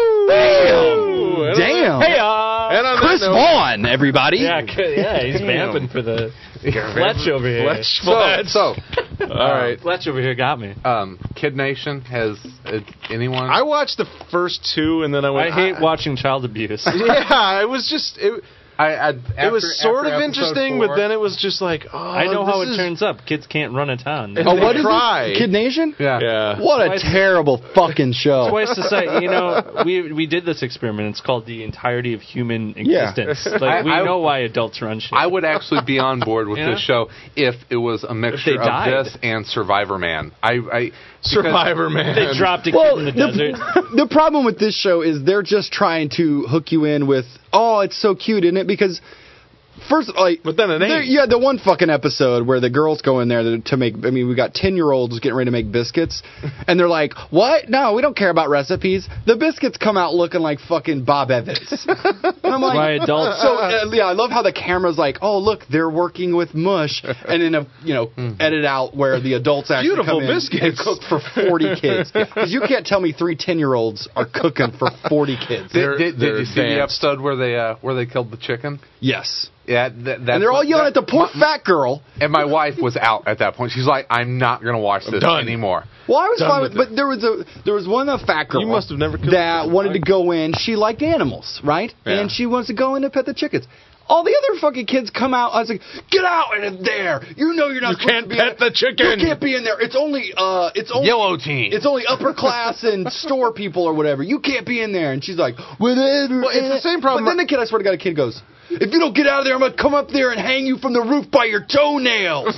Damn. Damn.
Hey,
And on
Chris
that note,
Vaughn, everybody.
yeah, he's vamping for the Fletch over here.
So,
all right.
Fletch over here got me.
Kid Nation has anyone?
I watched the first two, and then I
I
went.
hate watching child abuse.
Yeah, it was just. It was sort of
after
interesting,
episode
but then it was just like, oh,
I know how
this
it
is-
turns up. Kids can't run a town.
Oh, what
They
is
cry.
it? Kid Nation?
Yeah.
Yeah.
What a
Twice-
terrible fucking show.
Twice the size. You know, we did this experiment. It's called the entirety of human
Yeah.
existence. Like we
I-
know why adults run shit.
I would actually be on board with
Yeah?
this show if it was a mixture of
died.
this and Survivor Man.
Survivor Man.
They dropped a kid
Well,
in the desert.
the problem with this show is they're just trying to hook you in with, oh, it's so cute, isn't it? Because first, like,
But then it ain't.
yeah, the one fucking episode where the girls go in there to make. I mean, we got 10-year-olds getting ready to make biscuits, and they're like, "What? No, we don't care about recipes." The biscuits come out looking like fucking Bob Evans. And I'm like,
Why adults-
So yeah, I love how the camera's like, "Oh, look, they're working with mush," and then edit out where the adults actually
Beautiful
come in
biscuits.
and cook for 40 kids. Because you can't tell me 3 10-year-olds are cooking for 40 kids.
Did
They're
you see the
advanced.
episode where they killed the chicken?
Yes.
Yeah,
And they're all yelling at the poor fat girl.
And my wife was out at that point. She's like, "I'm not going to watch this
done.
anymore."
Well, I was
Done
fine
with
with, but there was one fat girl.
You must have never killed
that
a chicken,
wanted to
right?
go in. She liked animals, right?
Yeah.
And she wants to go in and pet the chickens. All the other fucking kids come out. I was like, "Get out in there! You know you're not.
You
supposed
can't
to be
pet the chicken.
You can't be in there. It's only
Yellow team.
It's only upper class and store people or whatever. You can't be in there." And she's like, "Whatever."
Well, it's the same problem.
But then the kid, I swear to God, a kid goes, "If you don't get out of there, I'm gonna come up there and hang you from the roof by your toenails."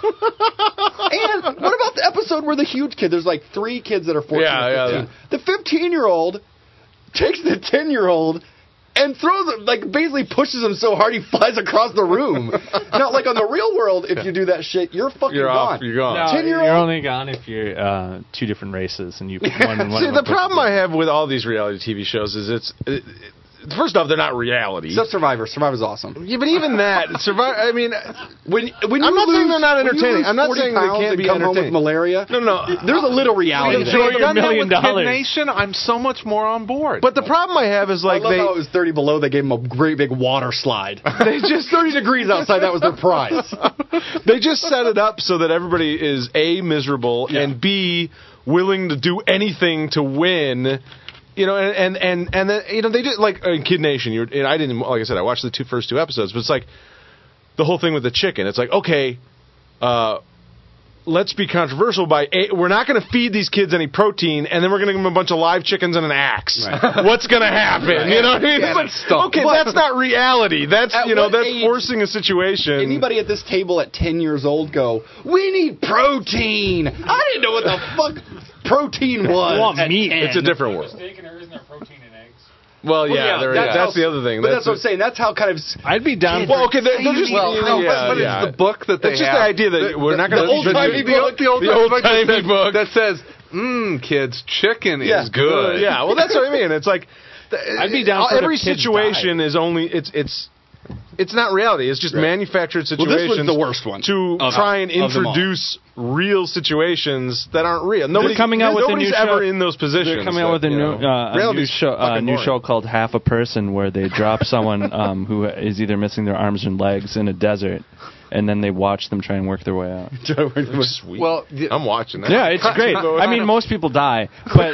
And what about the episode where the huge kid? There's like 3 kids that are 14
Yeah,
or 15. The 15-year-old takes the 10-year-old and throws him, like basically pushes him so hard he flies across the room. Now, like on the real world, if you do that shit, you're fucking
You're
gone.
off. You're gone.
No,
10-year-old?
you're only gone if you're 2 different races and you pick one and one.
See,
of
the
them
problem
pushes
I have with all these reality TV shows is first off, they're not reality.
Except Survivor. Survivor's awesome.
Yeah, but even that, Survivor. I mean,
When you
I'm not saying
lose-
they're not
when you
entertaining.
lose
I'm not
40
saying they
pounds
can't
and
be
come home with
entertaining.
malaria.
No.
There's a little reality.
Enjoy
there.
your
Done that
$1 million.
with Kid Nation, I'm so much more on board.
But the problem I have is
I
like
love how it was 30 below. They gave them a great big water slide. They just 30 degrees outside. That was their prize.
they just set it up so that everybody is A, miserable, and B, willing to do anything to win. You know, and then, you know, they did, like, in Kid Nation, and I didn't, like I said, I watched the first two episodes, but it's like, the whole thing with the chicken, it's like, okay, let's be controversial by, we're not going to feed these kids any protein, and then we're going to give them a bunch of live chickens and an axe. Right. What's going to happen? You know what I mean?
Yeah,
It's
stuff.
like, okay, that's not reality. That's,
At
you know,
what
that's
age-
forcing a situation.
Anybody at this table at 10 years old go, "We need protein." I didn't know what the fuck protein was.
I want
at
meat.
10.
It's a different world.
Mistaken, or isn't there protein in eggs?
Well, yeah, that's the other thing.
But that's what I'm saying. That's how kind of.
I'd be down
Well,
for
okay, they're just
but it's the book that they
It's just
have.
the idea that we're not going to
old-timey book.
The
old-timey
book
book.
that says, kids, chicken
Yeah.
is good.
Yeah, well, that's what I mean. It's like
I'd be down for
every
if kids
situation
died.
is only it's not reality. It's just manufactured
Well,
situations.
this was the worst one.
To try and
of them all.
introduce real situations that aren't real. Nobody's
coming out with a new
nobody's
show.
ever in those positions.
They're coming out with a
you
new,
know.
a new
Reality's
show,
fucking
new
boring.
show called Half a Person, where they drop someone who is either missing their arms and legs in a desert, and then they watch them try and work their way out.
Sweet.
Well,
I'm watching that.
Yeah, it's great. I mean, most people die, but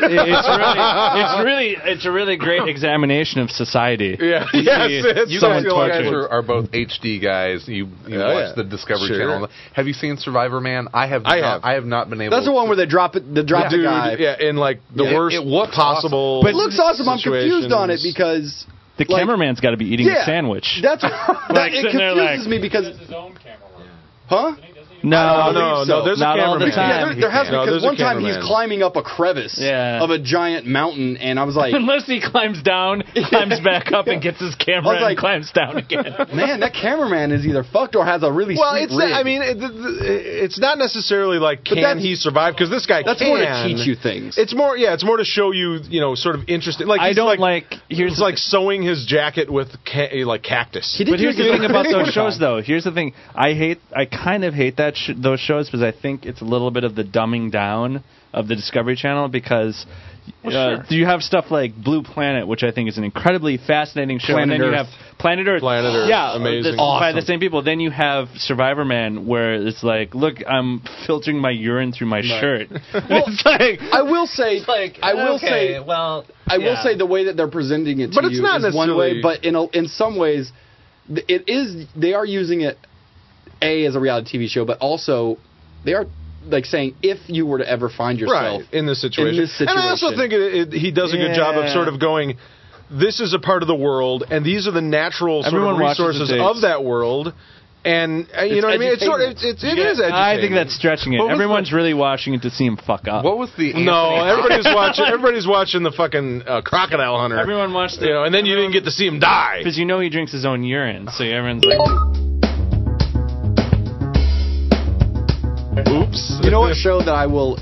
it's a really great examination of society.
Yeah.
You
Yes,
see
it's
you
someone
guys
tortured.
are both HD guys. You
Oh,
watch
yeah.
the Discovery
Sure.
Channel. Have you seen Survivor Man? I have. I have not been able.
That's the one where they drop the
Dude,
guy.
in like the
Yeah,
worst
it looks
possible.
But it looks awesome. I'm confused
situations.
on it because
The cameraman's got to be eating a sandwich.
That's that, it confuses me because.
His own camera work.
Huh?
No,
there's
not
a
all the
cameraman.
time.
There has to be, because
there's a
one time he's
cameraman.
climbing up a crevice of a giant mountain, and I was like,
Unless he climbs down, climbs back up, and gets his camera
I was like,
and climbs down again.
man, that cameraman is either fucked or has a really sweet rig.
I mean, it's not necessarily like can he survive, because this guy
that's
can.
more to teach you things.
It's more, it's more to show you, sort of interesting. Like
I
he's
don't
he's like sewing his jacket with cactus.
But here's the thing about those shows, though. Here's the thing. I kind of hate those shows because I think it's a little bit of the dumbing down of the Discovery Channel, because you have stuff like Blue Planet, which I think is an incredibly fascinating show.
Planet
and then
Earth.
you have Planet Earth.
Yeah, amazing.
By the same people. Then you have Survivor Man, where it's like, look, I'm filtering my urine through my shirt. It's like,
I will say, I will say the way that they're presenting it to
But it's
you
not
is one way,
necessarily-
but in some ways, they are using it as a reality TV show, but also they are like saying if you were to ever find yourself
in this situation. And I also think he does a good job of sort of going, this is a part of the world, and these are the natural sort of resources of that world. And you know what I mean? It's sort of, it is educating.
I think that's stretching it. Everyone's really watching it to see him fuck up.
What was the
everybody's watching the fucking Crocodile Hunter.
Everyone watched it.
And then you didn't get to see him die.
Because he drinks his own urine, so everyone's like...
Oops.
You know what show that I will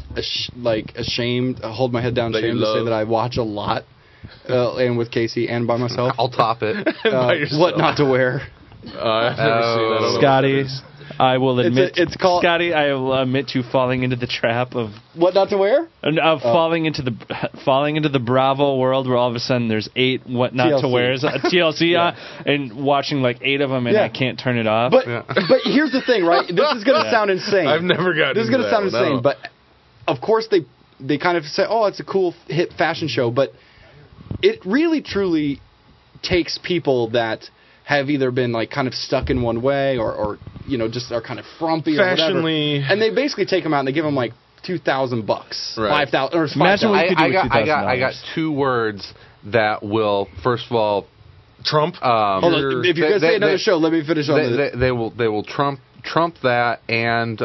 hold my head down
That you
ashamed to say
love.
that I watch a lot, and with Casey and by myself?
I'll top it.
What Not to Wear.
I've never seen that.
Scotty, I will admit.
It's called
Scotty. I will admit to falling into the trap of
What Not to Wear.
falling into the Bravo world, where all of a sudden there's 8 What Not
TLC.
to Wears TLC and watching like 8 of them, and I can't turn it off.
But here's the thing, right? This is going to sound insane.
I've never gotten.
This is going to sound insane,
No.
but of course they kind of say, "Oh, it's a cool hit fashion show," but it really truly takes people that have either been like kind of stuck in one way or just are kind of frumpy or
Fashionly.
whatever, and they basically take them out and they give them like $2,000,
Right.
$5,000, or
Imagine
$5,000.
what you could do with
I
$2,000.
got 2 words that will, first of all,
Trump.
Hold on, if you're going to say another show, let me finish on this.
they will trump that, and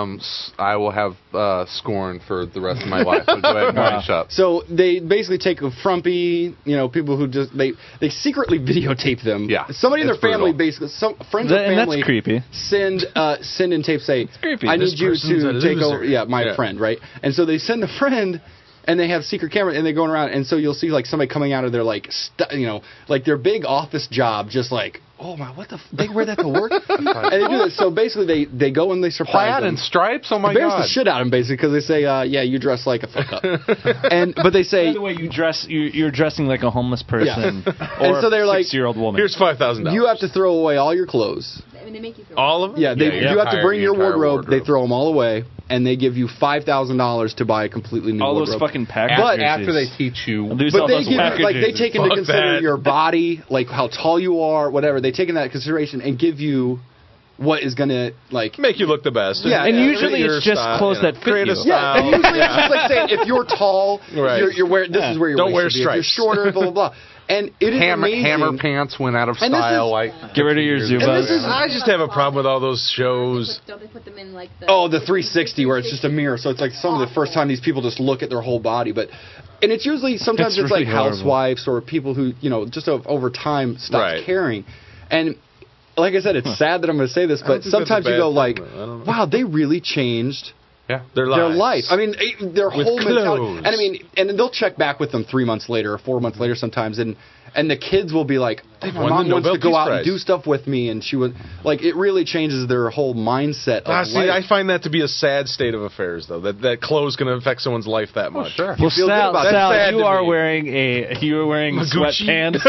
I will have scorn for the rest of my life. So go ahead and finish up.
So they basically take a frumpy, people who just they secretly videotape them.
Yeah,
somebody in their
it's
family,
brutal.
basically, some friends or
And
family,
that's creepy.
send in tape, say,
creepy.
I
This
need you
person's a
to take
loser.
over. My friend, right? And so they send a friend. And they have secret camera, and they're going around, and so you'll see like somebody coming out of their like their big office job, just like, oh my, what the they wear that to work, and they do this. So basically, they go and they surprise
Plaid
them.
and stripes. Oh my
Embarrass
god!
the shit out of them, basically, because they say, yeah, you dress like a fuck up, but they say,
By the way, you dress, you're dressing like a homeless person, or
And so they're
a
like,
6-year-old woman.
Here's $5,000.
you have to throw away all your clothes.
I mean, they make you throw
all of them.
Yeah, you have to bring your
entire
wardrobe. They
wardrobe.
throw them all away, and they give you $5,000 to buy a completely new
all
wardrobe.
those fucking packages.
But
after they teach you,
Lose
But
all
they
those
give
packages.
they take into
Fuck
consider
that.
your body, like how tall you are, whatever. They take into that consideration and give you what is gonna like.
Make you look the best.
Yeah,
and
yeah,
usually
your
it's just
style,
clothes that fit
create a
you.
style.
And usually it's just like saying if you're tall,
Right.
you're wearing this is where your
Don't
waist
wear
should be. If you're
stripes.
shorter, blah blah blah. And it is amazing.
hammer pants went out of
And this
style.
is-
Like
Get rid of your
years ago.
Zubas.
I just have a problem with all those shows.
Don't they put them in like the...
Oh, the 360 where it's just a mirror. So it's like some of the first time these people just look at their whole body. And it's usually sometimes
It's
it's
really
like
horrible.
housewives or people who just over time stop
Right.
caring. And like I said, it's sad that I'm going to say this,
don't
but
think that's
sometimes
a
you
bad
go
thing,
like,
though. I don't know.
wow, they really changed
Yeah.
Their
their
lives.
life. I mean, their
With
whole mentality.
clothes.
And I mean, and they'll check back with them 3 months later or 4 months later sometimes, and the kids will be like, oh, my
won
mom
the
wants to
Nobel
go
Peace
out
Prize.
and do stuff with me, and she would like it really changes their whole mindset of
See,
life.
I find that to be a sad state of affairs, though. That clothes can affect someone's life that much.
Sure.
Well,
feel good
Sal,
about that.
Sal,
That's sad
you
to
are
me.
wearing
Gucci.
sweatpants.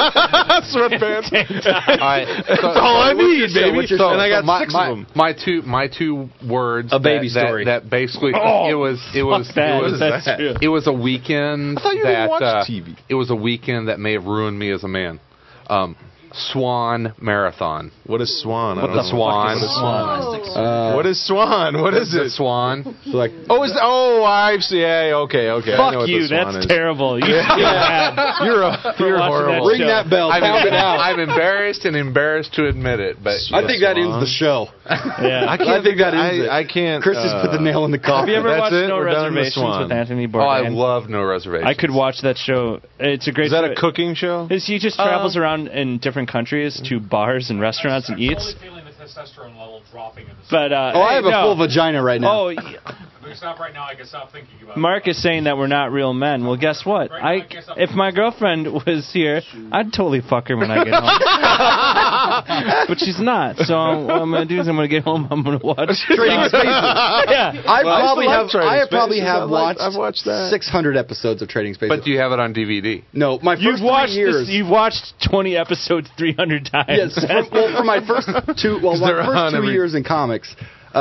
Sweatpants.
All right.
That's all I need, baby.
what's your show?
And I got
my,
6
my,
of them.
My two words.
A baby
that,
story.
That basically
Oh,
it was
that.
it was
That's true.
it was a weekend
I thought you
that
didn't watch TV.
it was a weekend that may have ruined me as a man. Swan Marathon.
What is Swan?
What the Swan?
What is Swan? What is
The
it?
Swan.
So like,
I see. Yeah, okay. I know
Fuck
what
you.
the Swan
That's
is.
terrible. You feel bad.
You're
watching
horrible.
ring that bell, pound it out.
I'm embarrassed and embarrassed to admit it, but
I think that ends the show.
Yeah.
I think that ends it.
I can't.
Chris has put the nail in the coffin.
Have you ever
That's
watched
it?
No
We're done with
Reservations
Swan.
with Anthony
oh, I
Bourdain?
love No Reservations.
I could watch that show. It's a great
Is that
show.
a cooking show?
He just travels around in different countries to bars and restaurants and
I'm
eats.
totally feeling the testosterone level dropping in this.
But
I have a full vagina right now.
Oh,
If we stop right now, I can stop thinking about
Mark is saying that we're not real men. Well, guess what? If my girlfriend was here, I'd totally fuck her when I get home. But she's not. So what I'm going to do is I'm going to get home. I'm going to watch
Trading Spaces.
Yeah.
I
Trading
probably
Spaces.
have watched
I've watched that.
600 episodes of Trading Spaces.
But do you have it on DVD?
No, my first 3 years.
You've watched 20 episodes 300 times.
Yes, for my first two,
they're
my first
on
2
every-
years in comics,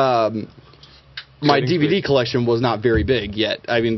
my
Trading
DVD
Spaces.
collection was not very big yet. I mean,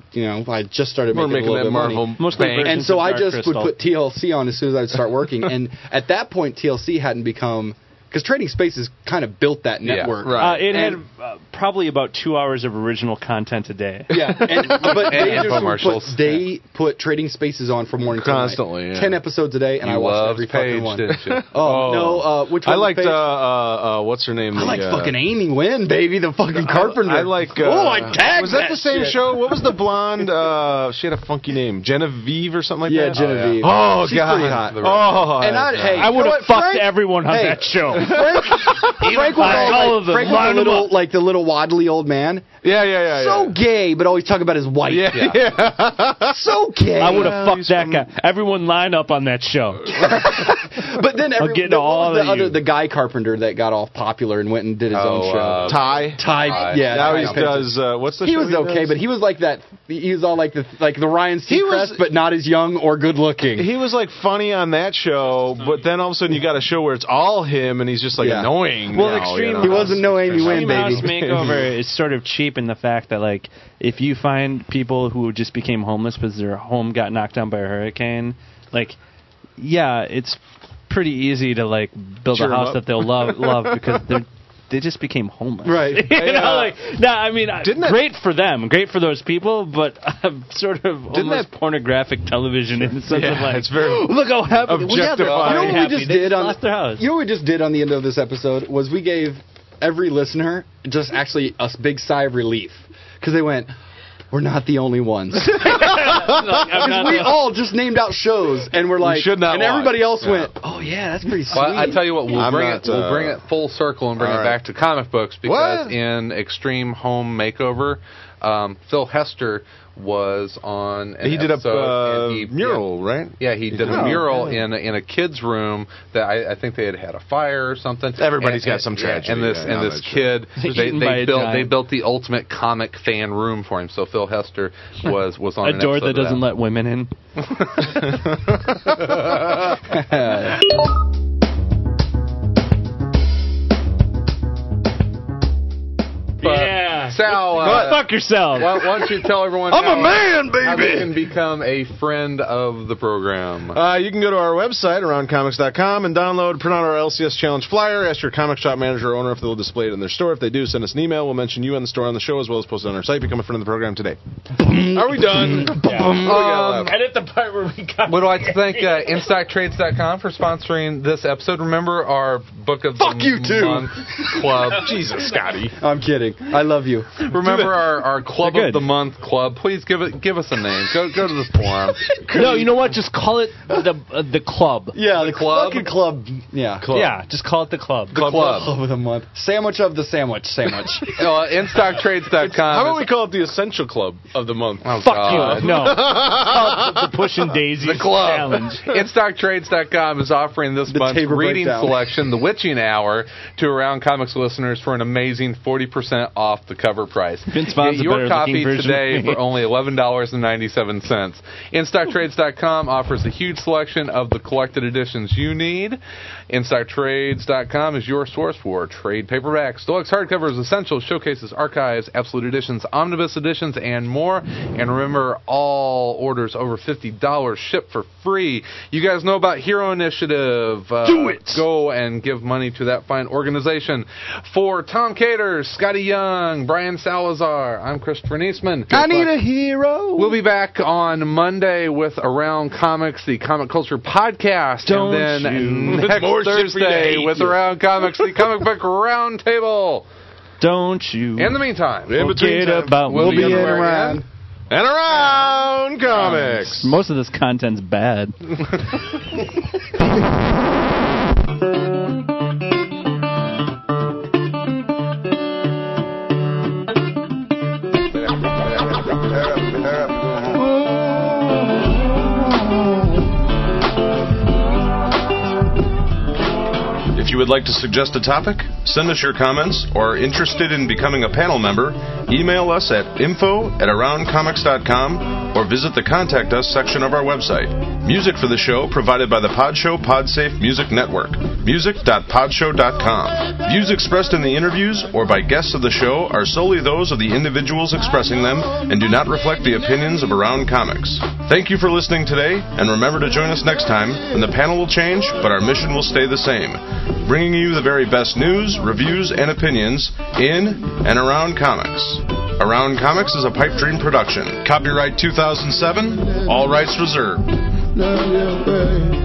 I just started
We're
making a
making
little
that
bit of
Marvel
money.
Mostly
bank.
And so I just
Crystal.
would put TLC on as soon as I'd start working. And at that point, TLC hadn't become... Because Trading Spaces kind of built that
Yeah,
network.
right.
It had
And-
probably about 2 hours of original content a day.
Yeah, but
And
they just would
infomercials.
they put Trading Spaces on for morning till night.
Constantly, yeah.
10 episodes a day, and I
You
watched
loved
every
Paige,
fucking one.
didn't you?
Oh, no, which one?
I liked
Paige?
what's her name?
I like
The,
fucking Amy Wynn, baby, the fucking Carpenter.
I like.
I tagged
Was that the same
shit.
show? What was the blonde? She had a funky name, Genevieve or something like
Yeah,
that.
Genevieve.
Oh,
She's
God.
pretty hot.
Oh,
And
I would have fucked everyone on that show.
Frank was
all of them.
Frank was
Line 'em
a little,
up.
like the little waddly old man.
yeah.
So gay, but always talk about his wife.
Yeah.
So gay.
I would have fucked that guy. Everyone line up on that show.
But then
I'll get to all of you.
the guy Carpenter that got off popular and went and did his own show.
Ty.
Yeah.
Now
Ty
he
Paige.
does. What's the
He
show
was okay,
does?
but he was like that. He was all like the Ryan
He was-
Seacrest, but not as young or good looking.
He was like funny on that show, but then all of a sudden you got a show where it's all him and he's just like
Yeah.
annoying.
Well,
now,
Extreme-
you know?
He wasn't no Amy Wynn,
Extreme House
baby.
Makeover is sort of cheap in the fact that, like, if you find people who just became homeless because their home got knocked down by a hurricane, like, yeah, it's pretty easy to, like, build
Cheer
a
'em
house
up.
that they'll love because they just became homeless.
Right.
You know, like, no, I mean,
Didn't that-
great for them, great for those people, but sort of almost
that-
pornographic television in the sense of, like,
it's very
look how happy. Well, yeah, they're
objectifying.
You know
fucking
what we
happy.
just
They
did on
lost their house.
You know what we just did on the end of this episode was we gave every listener just actually a big sigh of relief because they went, "We're not the only ones." Because we all just named out shows and we're like,
should not
and everybody
watch.
else went, "Oh yeah, that's pretty sweet."
Well, I tell you what, we'll
I'm
bring
not,
it full circle and bring
all
it
right.
back to comic books because
What?
in Extreme Home Makeover, Phil Hester was on. An
He did
episode, and
a mural, right?
Yeah, he did a mural in a kid's room that I think they had a fire or something.
Everybody's
And-
got some tragedy,
And this
yeah, on
this
that show.
kid,
Eaten by a giant.
they built the ultimate comic fan room for him. So Phil Hester was on
A
an
door
episode
that
of
doesn't let women in. Yeah.
Sal,
Fuck yourself.
why don't you tell everyone
I'm a man,
how they
baby.
can become a friend of the program?
You can go to our website, aroundcomics.com, and download, print out our LCS Challenge flyer. Ask your comic shop manager or owner if they'll display it in their store. If they do, send us an email. We'll mention you and the store on the show as well as post it on our site. Become a friend of the program today. Are we done?
Edit the part where we got.
Would like to thank InStockTrades.com for sponsoring this episode. Remember our Book of
Fuck
the
you, too.
Month Club.
Jesus, Scotty.
I'm kidding. I love you.
Remember our Club
They're
of
good.
the Month Club. Please give us a name. Go to the forum.
No, you know what? Just call it the club.
Yeah, the
club?
fucking club. Yeah,
Yeah, just call it the club.
The club.
Club of the month. Sandwich of the sandwich.
InStockTrades.com.
How about we call it the Essential Club of the month?
Oh,
Fuck
God.
you. No. Call it the Pushing Daisies
The club.
challenge.
InStockTrades.com is offering this month's
table
reading
breakdown.
selection, The Witching Hour, to Around Comics listeners for an amazing 40% off the cover price.
Vince Vaughn's
Get
a
your
better
copy
looking version
today
of me.
for only $11.97. InStockTrades.com offers a huge selection of the collected editions you need. InStockTrades.com is your source for trade paperbacks, deluxe hardcovers, essentials, showcases, archives, absolute editions, omnibus editions, and more. And remember, all orders over $50 ship for free. You guys know about Hero Initiative.
Do it!
Go and give money to that fine organization. For Tom Cater, Scotty Young, Brian Salazar, I'm Christopher Niesman.
I need a hero.
We'll be back on Monday with Around Comics, the Comic Culture Podcast.
Don't
and then
you.
next
More shit for you to
Thursday
hate.
with Around Comics, the Comic Book Roundtable.
Don't you
In the meantime,
In between
forget
time,
about
we'll
We'll
me.
be in
everywhere
around.
again.
And Around Comics.
Most of this content's bad.
If you would like to suggest a topic, send us your comments, or are interested in becoming a panel member, email us at info@aroundcomics.com or visit the Contact Us section of our website. Music for the show provided by the Podshow Podsafe Music Network. Music.podshow.com. Views expressed in the interviews or by guests of the show are solely those of the individuals expressing them and do not reflect the opinions of Around Comics. Thank you for listening today, and remember to join us next time when the panel will change, but our mission will stay the same. Bringing you the very best news, reviews, and opinions in and around comics. Around Comics is a Pipe Dream production. Copyright 2007, all rights reserved.
Love your way.